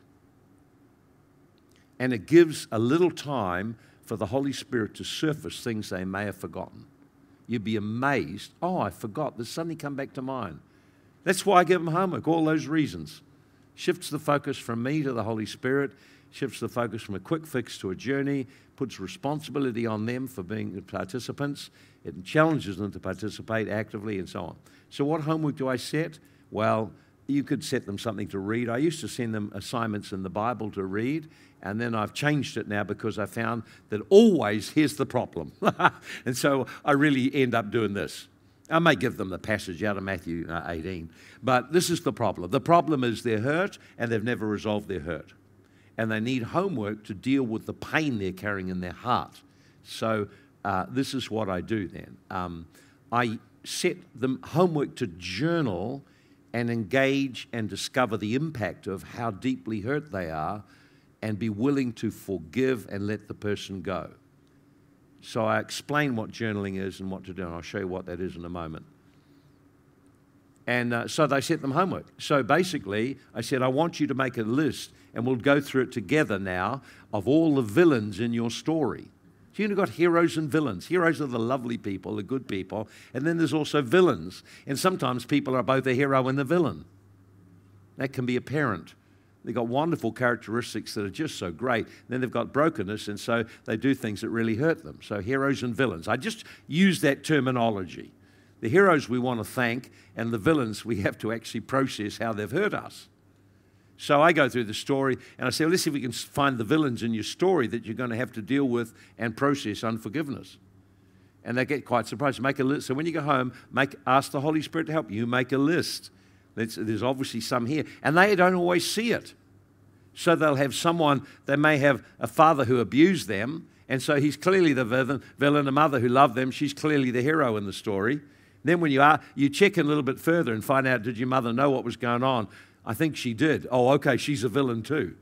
And it gives a little time for the Holy Spirit to surface things they may have forgotten. You'd be amazed, oh, I forgot, this suddenly come back to mind. That's why I give them homework, all those reasons. Shifts the focus from me to the Holy Spirit, shifts the focus from a quick fix to a journey, puts responsibility on them for being participants. It challenges them to participate actively and so on. So what homework do I set? Well, you could set them something to read. I used to send them assignments in the Bible to read, and then I've changed it now because I found that always here's the problem. And so I really end up doing this. I may give them the passage out of Matthew 18, but this is the problem. The problem is they're hurt and they've never resolved their hurt. And they need homework to deal with the pain they're carrying in their heart. So this is what I do then. I set them homework to journal and engage and discover the impact of how deeply hurt they are and be willing to forgive and let the person go. So I explain what journaling is and what to do, and I'll show you what that is in a moment. And so they set them homework. So basically, I said, I want you to make a list, and we'll go through it together now, of all the villains in your story. So you've got heroes and villains. Heroes are the lovely people, the good people, and then there's also villains. And sometimes people are both a hero and the villain. That can be a parent. They've got wonderful characteristics that are just so great. Then they've got brokenness, and so they do things that really hurt them. So heroes and villains. I just use that terminology. The heroes we want to thank, and the villains we have to actually process how they've hurt us. So I go through the story, and I say, well, let's see if we can find the villains in your story that you're going to have to deal with and process unforgiveness. And they get quite surprised. Make a list. So when you go home, ask the Holy Spirit to help you. Make a list. There's obviously some here. And they don't always see it. So they'll have someone, they may have a father who abused them, and so he's clearly the villain, a mother who loved them, she's clearly the hero in the story. Then when you check in a little bit further and find out, did your mother know what was going on? I think she did. Oh, okay, she's a villain too.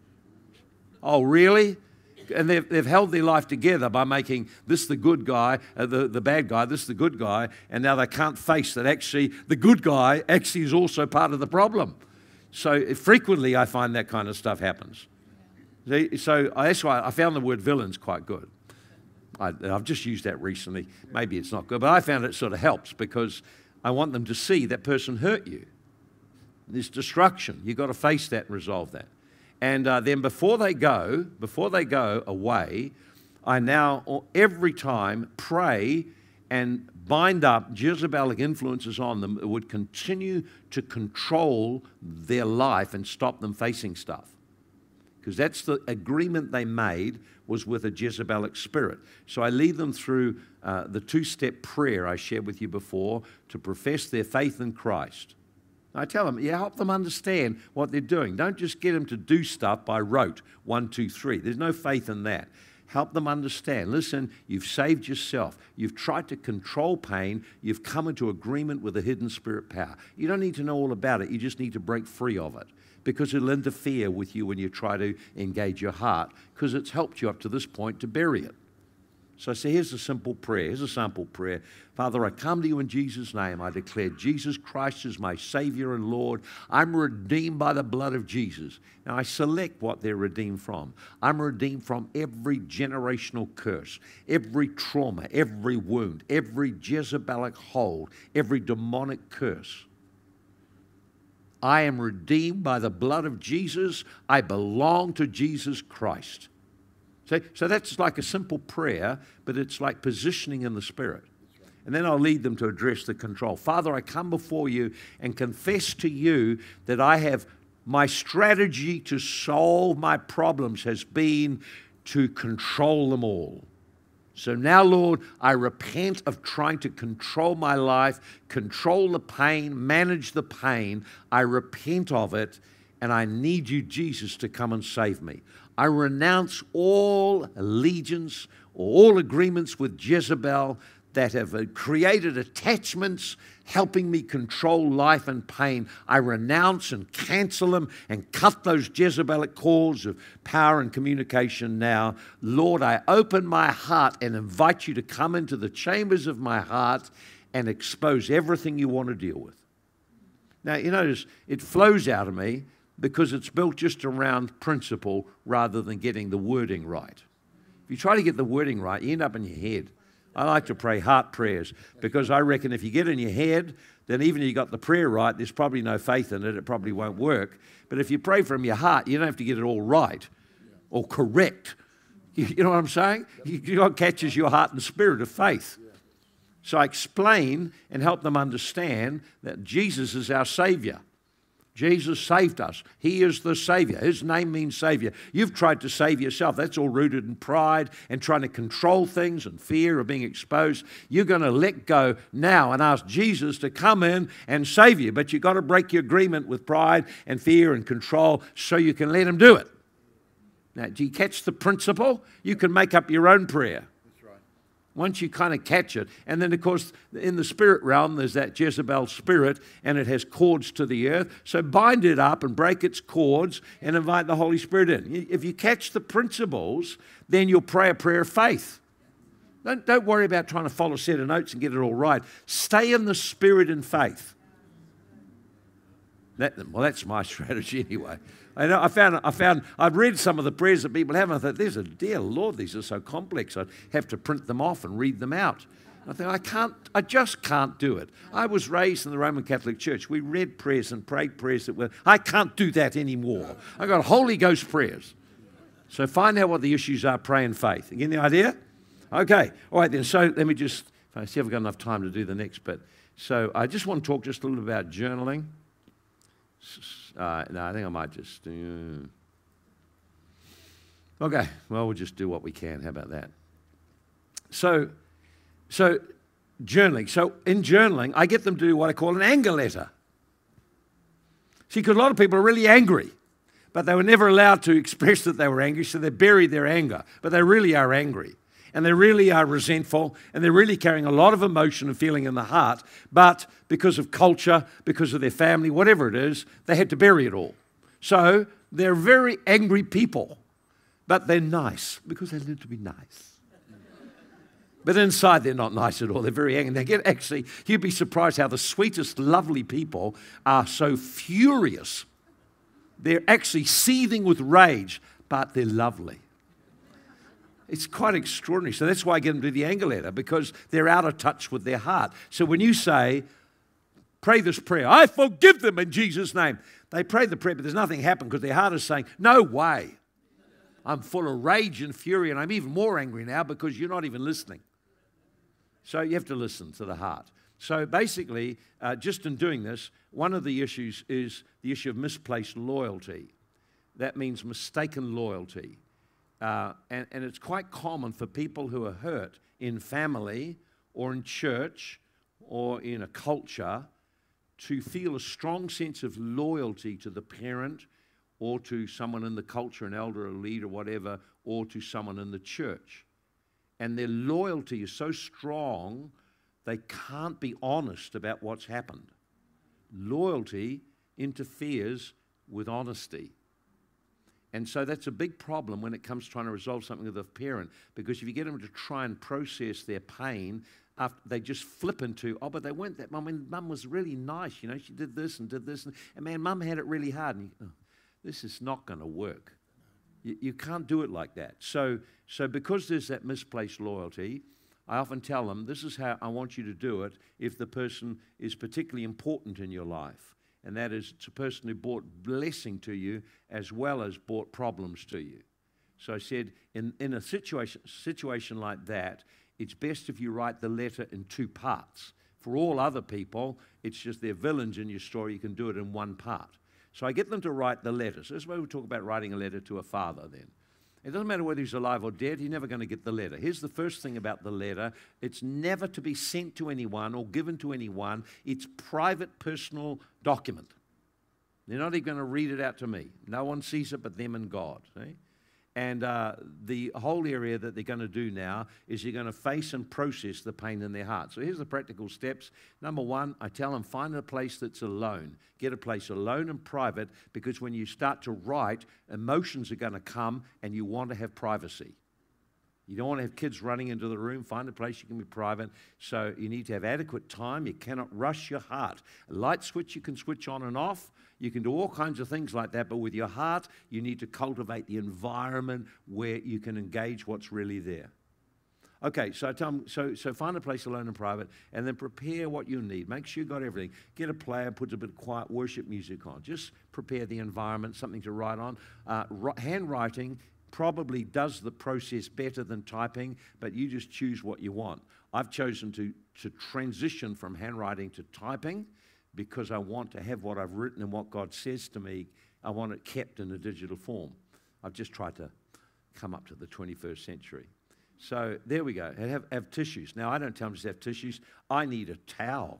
Oh, really? And they've held their life together by making this the good guy, the bad guy, this the good guy, and now they can't face that actually the good guy actually is also part of the problem. So frequently I find that kind of stuff happens. So that's why I found the word villains quite good. I've just used that recently. Maybe it's not good, but I found it sort of helps because I want them to see that person hurt you. There's destruction. You've got to face that and resolve that. And then before they go away, I now every time pray and bind up Jezebelic influences on them that would continue to control their life and stop them facing stuff. Because that's the agreement they made, was with a Jezebelic spirit. So I lead them through the two-step prayer I shared with you before to profess their faith in Christ. I tell them, help them understand what they're doing. Don't just get them to do stuff by rote, 1, 2, 3. There's no faith in that. Help them understand. Listen, you've saved yourself. You've tried to control pain. You've come into agreement with a hidden spirit power. You don't need to know all about it. You just need to break free of it because it'll interfere with you when you try to engage your heart because it's helped you up to this point to bury it. So I say, here's a simple prayer. Here's a sample prayer. Father, I come to you in Jesus' name. I declare Jesus Christ is my Savior and Lord. I'm redeemed by the blood of Jesus. Now, I select what they're redeemed from. I'm redeemed from every generational curse, every trauma, every wound, every Jezebelic hold, every demonic curse. I am redeemed by the blood of Jesus. I belong to Jesus Christ. So that's like a simple prayer, but it's like positioning in the Spirit. And then I'll lead them to address the control. Father, I come before you and confess to you that I have my strategy to solve my problems has been to control them all. So now, Lord, I repent of trying to control my life, control the pain, manage the pain. I repent of it, and I need you, Jesus, to come and save me. I renounce all allegiance or all agreements with Jezebel that have created attachments helping me control life and pain. I renounce and cancel them and cut those Jezebelic cords of power and communication now. Lord, I open my heart and invite you to come into the chambers of my heart and expose everything you want to deal with. Now, you notice it flows out of me because it's built just around principle rather than getting the wording right. If you try to get the wording right, you end up in your head. I like to pray heart prayers because I reckon if you get in your head, then even if you got the prayer right, there's probably no faith in it. It probably won't work. But if you pray from your heart, you don't have to get it all right or correct. You know what I'm saying? God catches your heart and spirit of faith. So I explain and help them understand that Jesus is our Savior. Jesus saved us. He is the Savior. His name means Savior. You've tried to save yourself. That's all rooted in pride and trying to control things and fear of being exposed. You're going to let go now and ask Jesus to come in and save you. But you've got to break your agreement with pride and fear and control so you can let him do it. Now, do you catch the principle? You can make up your own prayer. That's right. Once you kind of catch it. And then, of course, in the spirit realm, there's that Jezebel spirit, and it has cords to the earth. So bind it up and break its cords and invite the Holy Spirit in. If you catch the principles, then you'll pray a prayer of faith. Don't worry about trying to follow a set of notes and get it all right. Stay in the spirit and faith. That's my strategy anyway. I'd read some of the prayers that people have, and I thought, dear Lord, these are so complex. I'd have to print them off and read them out. I think I just can't do it. I was raised in the Roman Catholic Church. We read prayers and prayed prayers I can't do that anymore. I've got Holy Ghost prayers. So find out what the issues are, pray in faith. You get the idea? Okay. All right then. So let me just, I see if I've got enough time to do the next bit. So I just want to talk just a little about journaling. No, I think I might just do... Okay, well, we'll just do what we can. How about that? So journaling. So in journaling, I get them to do what I call an anger letter. See, because a lot of people are really angry, but they were never allowed to express that they were angry, so they buried their anger. But they really are angry, and they really are resentful, and they're really carrying a lot of emotion and feeling in the heart, but because of culture, because of their family, whatever it is, they had to bury it all. So they're very angry people, but they're nice because they learn to be nice. But inside they're not nice at all. They're very angry. Actually, you'd be surprised how the sweetest, lovely people are so furious. They're actually seething with rage, but they're lovely. It's quite extraordinary. So that's why I get them to do the anger letter, because they're out of touch with their heart. So when you say, pray this prayer, I forgive them in Jesus' name, they pray the prayer, but there's nothing happened because their heart is saying, no way. I'm full of rage and fury, and I'm even more angry now because you're not even listening. So you have to listen to the heart. So basically, just in doing this, one of the issues is the issue of misplaced loyalty. That means mistaken loyalty. And it's quite common for people who are hurt in family or in church or in a culture to feel a strong sense of loyalty to the parent or to someone in the culture, an elder, a leader, whatever, or to someone in the church. And their loyalty is so strong, they can't be honest about what's happened. Loyalty interferes with honesty. And so that's a big problem when it comes to trying to resolve something with a parent, because if you get them to try and process their pain, they just flip into, oh, but they weren't that, Mum was really nice, you know, she did this, and man, Mum had it really hard. And this is not going to work. You can't do it like that. So because there's that misplaced loyalty, I often tell them, this is how I want you to do it if the person is particularly important in your life. And that is, it's a person who brought blessing to you as well as brought problems to you. So I said, in a situation like that, it's best if you write the letter in two parts. For all other people, it's just they're villains in your story. You can do it in one part. So I get them to write the letter. So this is why we talk about writing a letter to a father then. It doesn't matter whether he's alive or dead, you're never going to get the letter. Here's the first thing about the letter. It's never to be sent to anyone or given to anyone. It's private, personal document. They're not even going to read it out to me. No one sees it but them and God. See? And the whole area that they're going to do now is you're going to face and process the pain in their heart. So here's the practical steps. Number one, I tell them, find a place that's alone. Get a place alone and private, because when you start to write, emotions are going to come and you want to have privacy. You don't want to have kids running into the room. Find a place you can be private. So you need to have adequate time. You cannot rush your heart. A light switch you can switch on and off. You can do all kinds of things like that. But with your heart, you need to cultivate the environment where you can engage what's really there. Okay, so I tell them, so find a place alone and private, and then prepare what you need. Make sure you've got everything. Get a player, put a bit of quiet worship music on. Just prepare the environment, something to write on. Handwriting probably does the process better than typing, but you just choose what you want. I've chosen to transition from handwriting to typing because I want to have what I've written and what God says to me. I want it kept in a digital form. I've just tried to come up to the 21st century. So there we go. And have tissues. Now, I don't tell them just have tissues. I need a towel.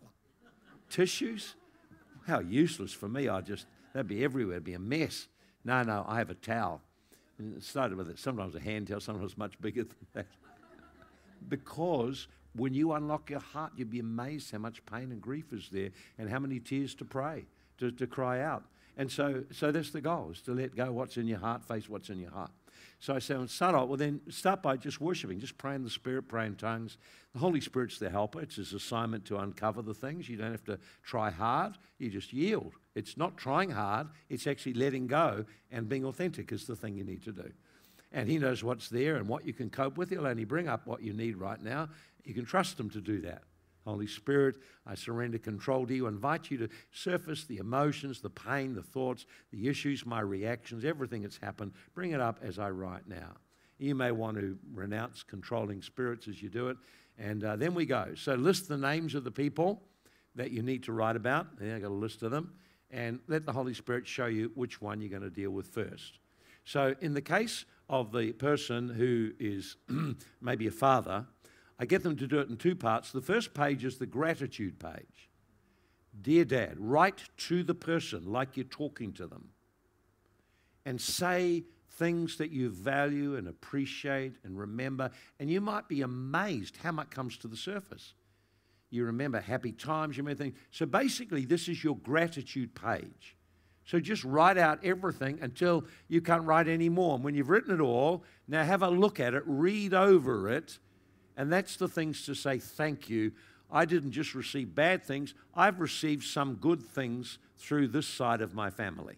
Tissues? How useless for me. That'd be everywhere. It'd be a mess. No, I have a towel. And it started with it. Sometimes a hand towel, sometimes much bigger than that. Because when you unlock your heart, you'll be amazed how much pain and grief is there and how many tears to pray, to cry out. And so that's the goal, is to let go what's in your heart, face what's in your heart. So I say, well, then start by just worshiping, just pray in the Spirit, pray in tongues. The Holy Spirit's the helper. It's His assignment to uncover the things. You don't have to try hard. You just yield. It's not trying hard. It's actually letting go, and being authentic is the thing you need to do. And He knows what's there and what you can cope with. He'll only bring up what you need right now. You can trust Him to do that. Holy Spirit, I surrender control to You. I invite You to surface the emotions, the pain, the thoughts, the issues, my reactions, everything that's happened. Bring it up as I write now. You may want to renounce controlling spirits as you do it. And then we go. So list the names of the people that you need to write about. I've got a list of them. And let the Holy Spirit show you which one you're going to deal with first. So in the case of the person who is maybe a father, I get them to do it in two parts. The first page is the gratitude page. Dear Dad, write to the person like you're talking to them. And say things that you value and appreciate and remember. And you might be amazed how much comes to the surface. You remember happy times, you remember things. So basically, this is your gratitude page. So just write out everything until you can't write any more. And when you've written it all, now have a look at it, read over it. And that's the things to say thank you. I didn't just receive bad things. I've received some good things through this side of my family.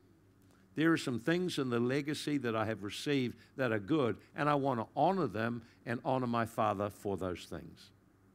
There are some things in the legacy that I have received that are good, and I want to honor them and honor my father for those things.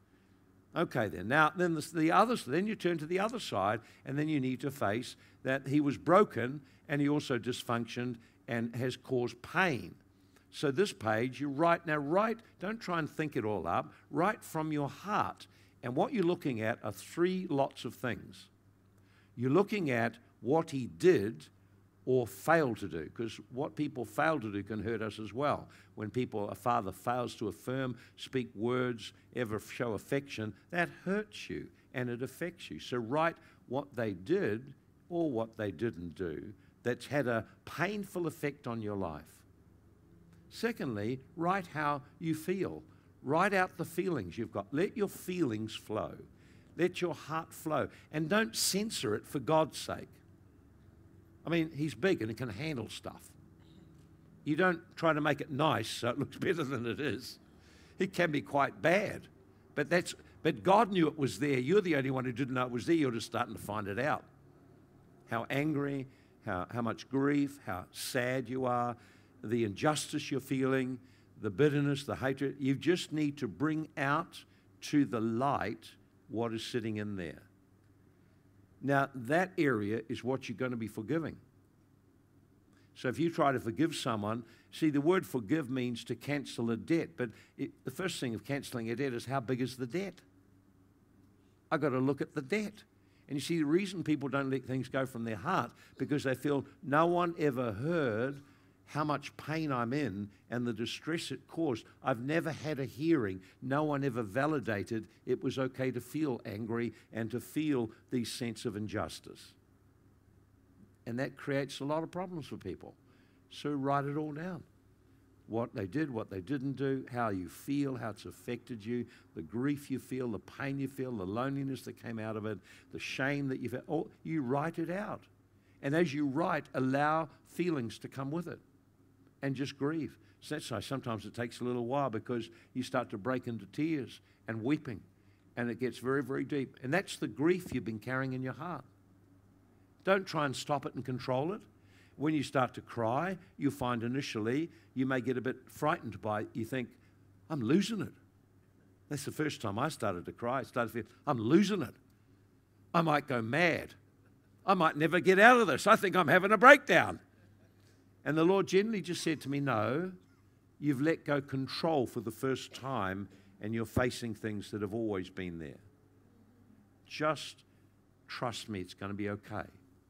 Okay, then. Now, then then you turn to the other side, and then you need to face that he was broken, and he also dysfunctioned and has caused pain. So this page, you write, don't try and think it all up, write from your heart. And what you're looking at are three lots of things. You're looking at what he did or failed to do, because what people fail to do can hurt us as well. When a father fails to affirm, speak words, ever show affection, that hurts you and it affects you. So write what they did or what they didn't do that's had a painful effect on your life. Secondly, write how you feel. Write out the feelings you've got. Let your feelings flow. Let your heart flow. And don't censor it for God's sake. I mean, He's big and He can handle stuff. You don't try to make it nice so it looks better than it is. It can be quite bad. But God knew it was there. You're the only one who didn't know it was there. You're just starting to find it out. How angry, how much grief, how sad you are, the injustice you're feeling, the bitterness, the hatred. You just need to bring out to the light what is sitting in there. Now, that area is what you're going to be forgiving. So if you try to forgive someone, see, the word forgive means to cancel a debt. But the first thing of cancelling a debt is how big is the debt? I've got to look at the debt. And you see, the reason people don't let things go from their heart, because they feel no one ever heard how much pain I'm in and the distress it caused. I've never had a hearing. No one ever validated it was okay to feel angry and to feel the sense of injustice. And that creates a lot of problems for people. So write it all down. What they did, what they didn't do, how you feel, how it's affected you, the grief you feel, the pain you feel, the loneliness that came out of it, the shame that you felt. You write it out. And as you write, allow feelings to come with it. And just grieve. So that's why sometimes it takes a little while, because you start to break into tears and weeping. And it gets very, very deep. And that's the grief you've been carrying in your heart. Don't try and stop it and control it. When you start to cry, you find initially you may get a bit frightened by it. You think, I'm losing it. That's the first time I started to cry. I started to feel, I'm losing it. I might go mad. I might never get out of this. I think I'm having a breakdown. And the Lord gently just said to me, no, you've let go control for the first time and you're facing things that have always been there. Just trust me, it's going to be okay.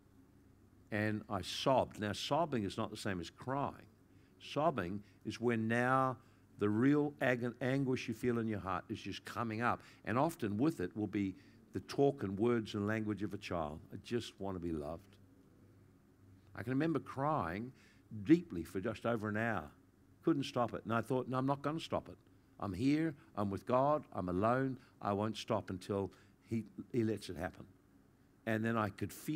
And I sobbed. Now, sobbing is not the same as crying. Sobbing is when now the real anguish you feel in your heart is just coming up. And often with it will be the talk and words and language of a child. I just want to be loved. I can remember crying deeply for just over an hour. Couldn't stop it. And I thought, no, I'm not going to stop it. I'm here, I'm with God, I'm alone, I won't stop until He lets it happen. And then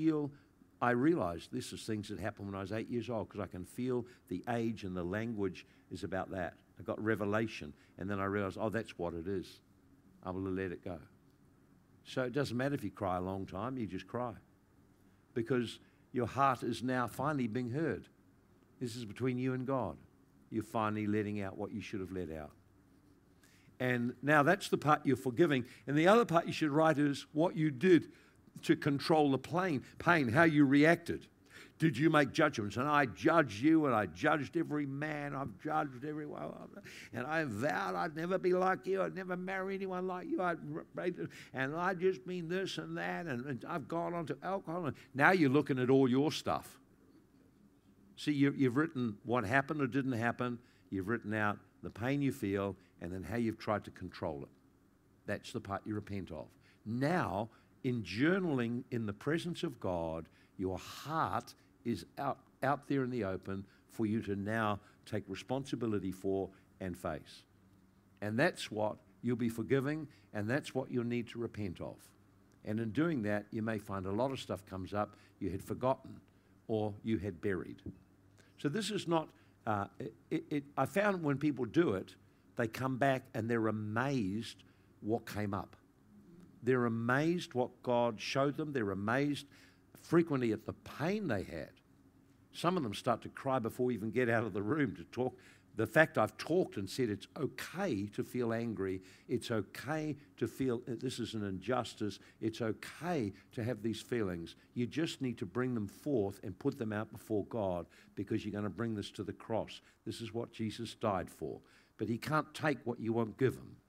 I realized this is things that happened when I was 8 years old, because I can feel the age and the language is about that. I got revelation, and then I realized, oh, that's what it is. I will let it go. So it doesn't matter if you cry a long time, you just cry. Because your heart is now finally being heard. This is between you and God. You're finally letting out what you should have let out. And now that's the part you're forgiving. And the other part you should write is what you did to control the pain, how you reacted. Did you make judgments? And I judged you, and I judged every man. I've judged everyone. And I vowed I'd never be like you. I'd never marry anyone like you. And I just mean this and that. And I've gone on to alcohol. And now you're looking at all your stuff. See, you've written what happened or didn't happen. You've written out the pain you feel and then how you've tried to control it. That's the part you repent of. Now, in journaling in the presence of God, your heart is out there in the open for you to now take responsibility for and face. And that's what you'll be forgiving, and that's what you'll need to repent of. And in doing that, you may find a lot of stuff comes up you had forgotten or you had buried. So this is not, I found when people do it, they come back and they're amazed what came up. They're amazed what God showed them. They're amazed frequently at the pain they had. Some of them start to cry before we even get out of the room to talk. The fact I've talked and said it's okay to feel angry, it's okay to feel this is an injustice, it's okay to have these feelings. You just need to bring them forth and put them out before God, because you're going to bring this to the cross. This is what Jesus died for. But He can't take what you won't give Him.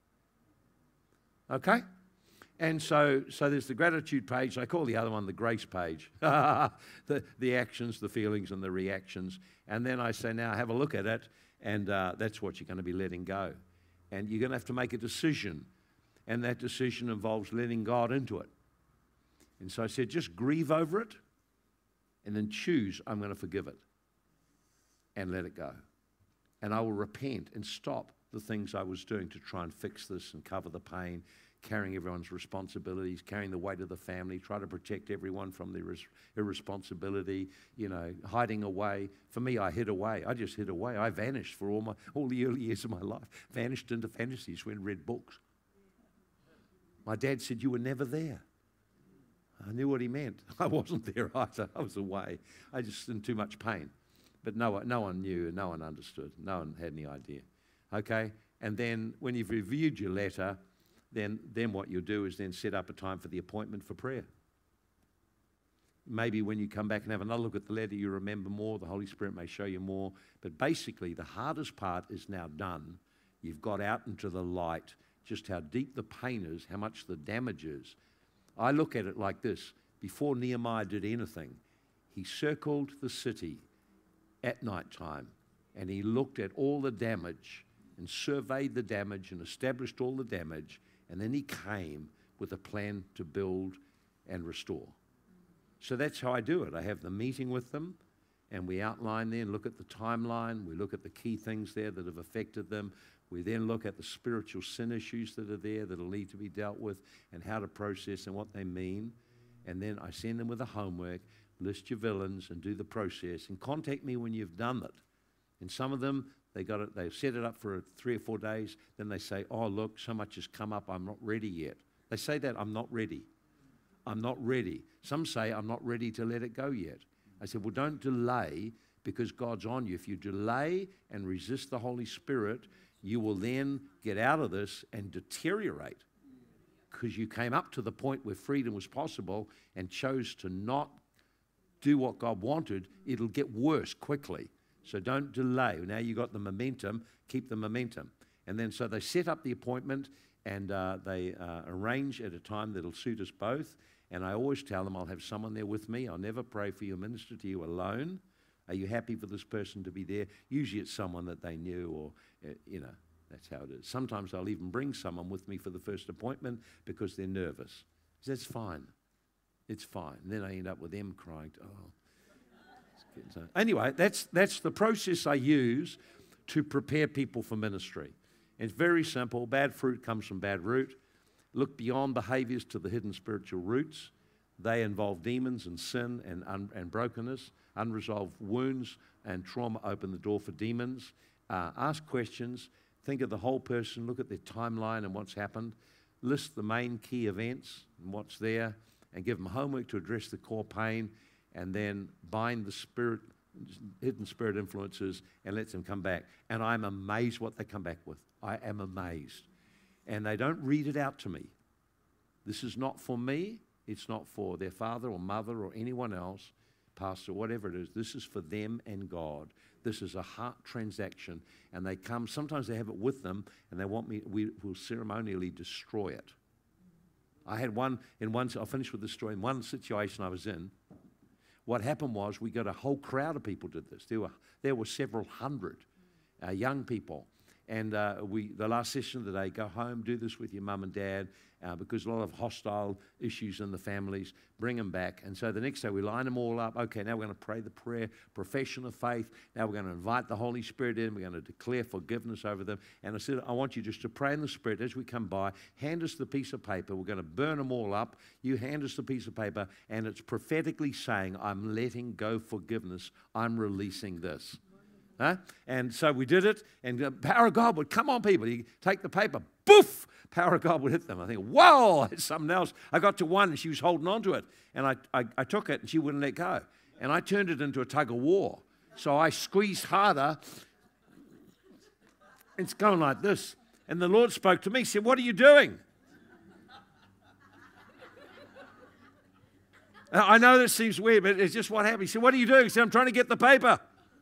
Okay? And so there's the gratitude page. I call the other one the grace page. the actions, the feelings, and the reactions. And then I say, now have a look at it, and that's what you're going to be letting go. And you're going to have to make a decision, and that decision involves letting God into it. And so I said, just grieve over it, and then choose, I'm going to forgive it, and let it go. And I will repent and stop the things I was doing to try and fix this and cover the pain, carrying everyone's responsibilities, carrying the weight of the family, try to protect everyone from their irresponsibility, hiding away. For me, I hid away. I just hid away. I vanished for all the early years of my life. Vanished into fantasies, went and read books. My dad said, you were never there. I knew what he meant. I wasn't there either. I was away. I just in too much pain. But no one knew, no one understood, no one had any idea. Okay? And then when you've reviewed your letter, then what you'll do is then set up a time for the appointment for prayer. Maybe when you come back and have another look at the letter, you remember more. The Holy Spirit may show you more. But basically, the hardest part is now done. You've got out into the light just how deep the pain is, how much the damage is. I look at it like this. Before Nehemiah did anything, he circled the city at night time, and he looked at all the damage and surveyed the damage and established all the damage. And then he came with a plan to build and restore. So that's how I do it. I have the meeting with them, and we outline there and look at the timeline. We look at the key things there that have affected them. We then look at the spiritual sin issues that are there that will need to be dealt with, and how to process and what they mean. And then I send them with a homework, list your villains and do the process, and contact me when you've done it. And some of them, they've set it up for 3 or 4 days. Then they say, oh, look, so much has come up, I'm not ready yet. They say that, I'm not ready. I'm not ready. Some say, I'm not ready to let it go yet. I said, well, don't delay, because God's on you. If you delay and resist the Holy Spirit, you will then get out of this and deteriorate, because you came up to the point where freedom was possible and chose to not do what God wanted. It'll get worse quickly. So don't delay. Now you've got the momentum, keep the momentum. And then so they set up the appointment, and they arrange at a time that'll suit us both. And I always tell them I'll have someone there with me. I'll never pray for you, minister to you alone. Are you happy for this person to be there? Usually it's someone that they knew, or, that's how it is. Sometimes I'll even bring someone with me for the first appointment because they're nervous. That's fine. It's fine. And then I end up with them crying, oh. Anyway, that's the process I use to prepare people for ministry. It's very simple. Bad fruit comes from bad root. Look beyond behaviors to the hidden spiritual roots. They involve demons and sin and brokenness. Unresolved wounds and trauma open the door for demons. Ask questions. Think of the whole person. Look at their timeline and what's happened. List the main key events and what's there, and give them homework to address the core pain, and then bind the hidden spirit influences and let them come back. And I'm amazed what they come back with. I am amazed. And they don't read it out to me. This is not for me. It's not for their father or mother or anyone else, pastor, whatever it is. This is for them and God. This is a heart transaction. And they come, sometimes they have it with them, and they want me, we will ceremonially destroy it. I had I'll finish with this story. In one situation I was in, what happened was we got a whole crowd of people did this. There were several hundred young people. And the last session of the day, go home, do this with your mum and dad, because a lot of hostile issues in the families, bring them back. And so the next day we line them all up. Okay, now we're going to pray the prayer, profession of faith. Now we're going to invite the Holy Spirit in. We're going to declare forgiveness over them. And I said, I want you just to pray in the Spirit as we come by. Hand us the piece of paper. We're going to burn them all up. You hand us the piece of paper, and it's prophetically saying, I'm letting go forgiveness. I'm releasing this. Huh? And so we did it, and the power of God would come on people. You take the paper, poof, power of God would hit them. I think, whoa, it's something else. I got to one, and she was holding on to it, and I took it, and she wouldn't let go. And I turned it into a tug of war. So I squeezed harder. It's going like this. And the Lord spoke to me. He said, what are you doing? I know this seems weird, but it's just what happened. He said, what are you doing? He said, I'm trying to get the paper.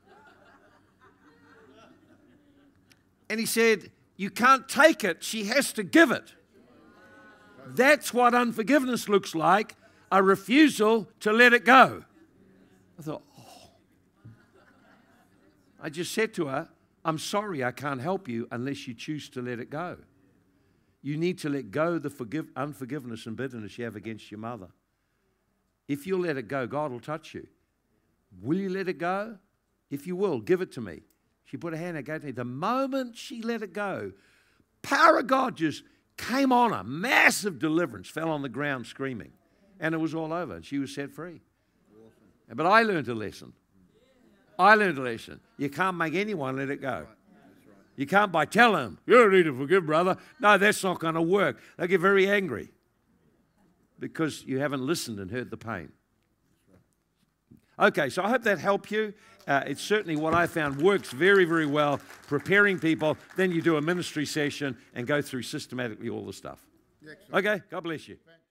And he said, you can't take it. She has to give it. That's what unforgiveness looks like, a refusal to let it go. I thought, oh. I just said to her, I'm sorry, I can't help you unless you choose to let it go. You need to let go the unforgiveness and bitterness you have against your mother. If you'll let it go, God will touch you. Will you let it go? If you will, give it to me. She put her hand out, gave it to me. The moment she let it go, power of God just came on her. Massive deliverance, fell on the ground screaming. And it was all over. She was set free. Awesome. But I learned a lesson. I learned a lesson. You can't make anyone let it go. Right. You can't by telling them, you don't need to forgive, brother. No, that's not going to work. They get very angry because you haven't listened and heard the pain. Okay, so I hope that helped you. It's certainly what I found works very, very well, preparing people. Then you do a ministry session and go through systematically all the stuff. Excellent. Okay, God bless you.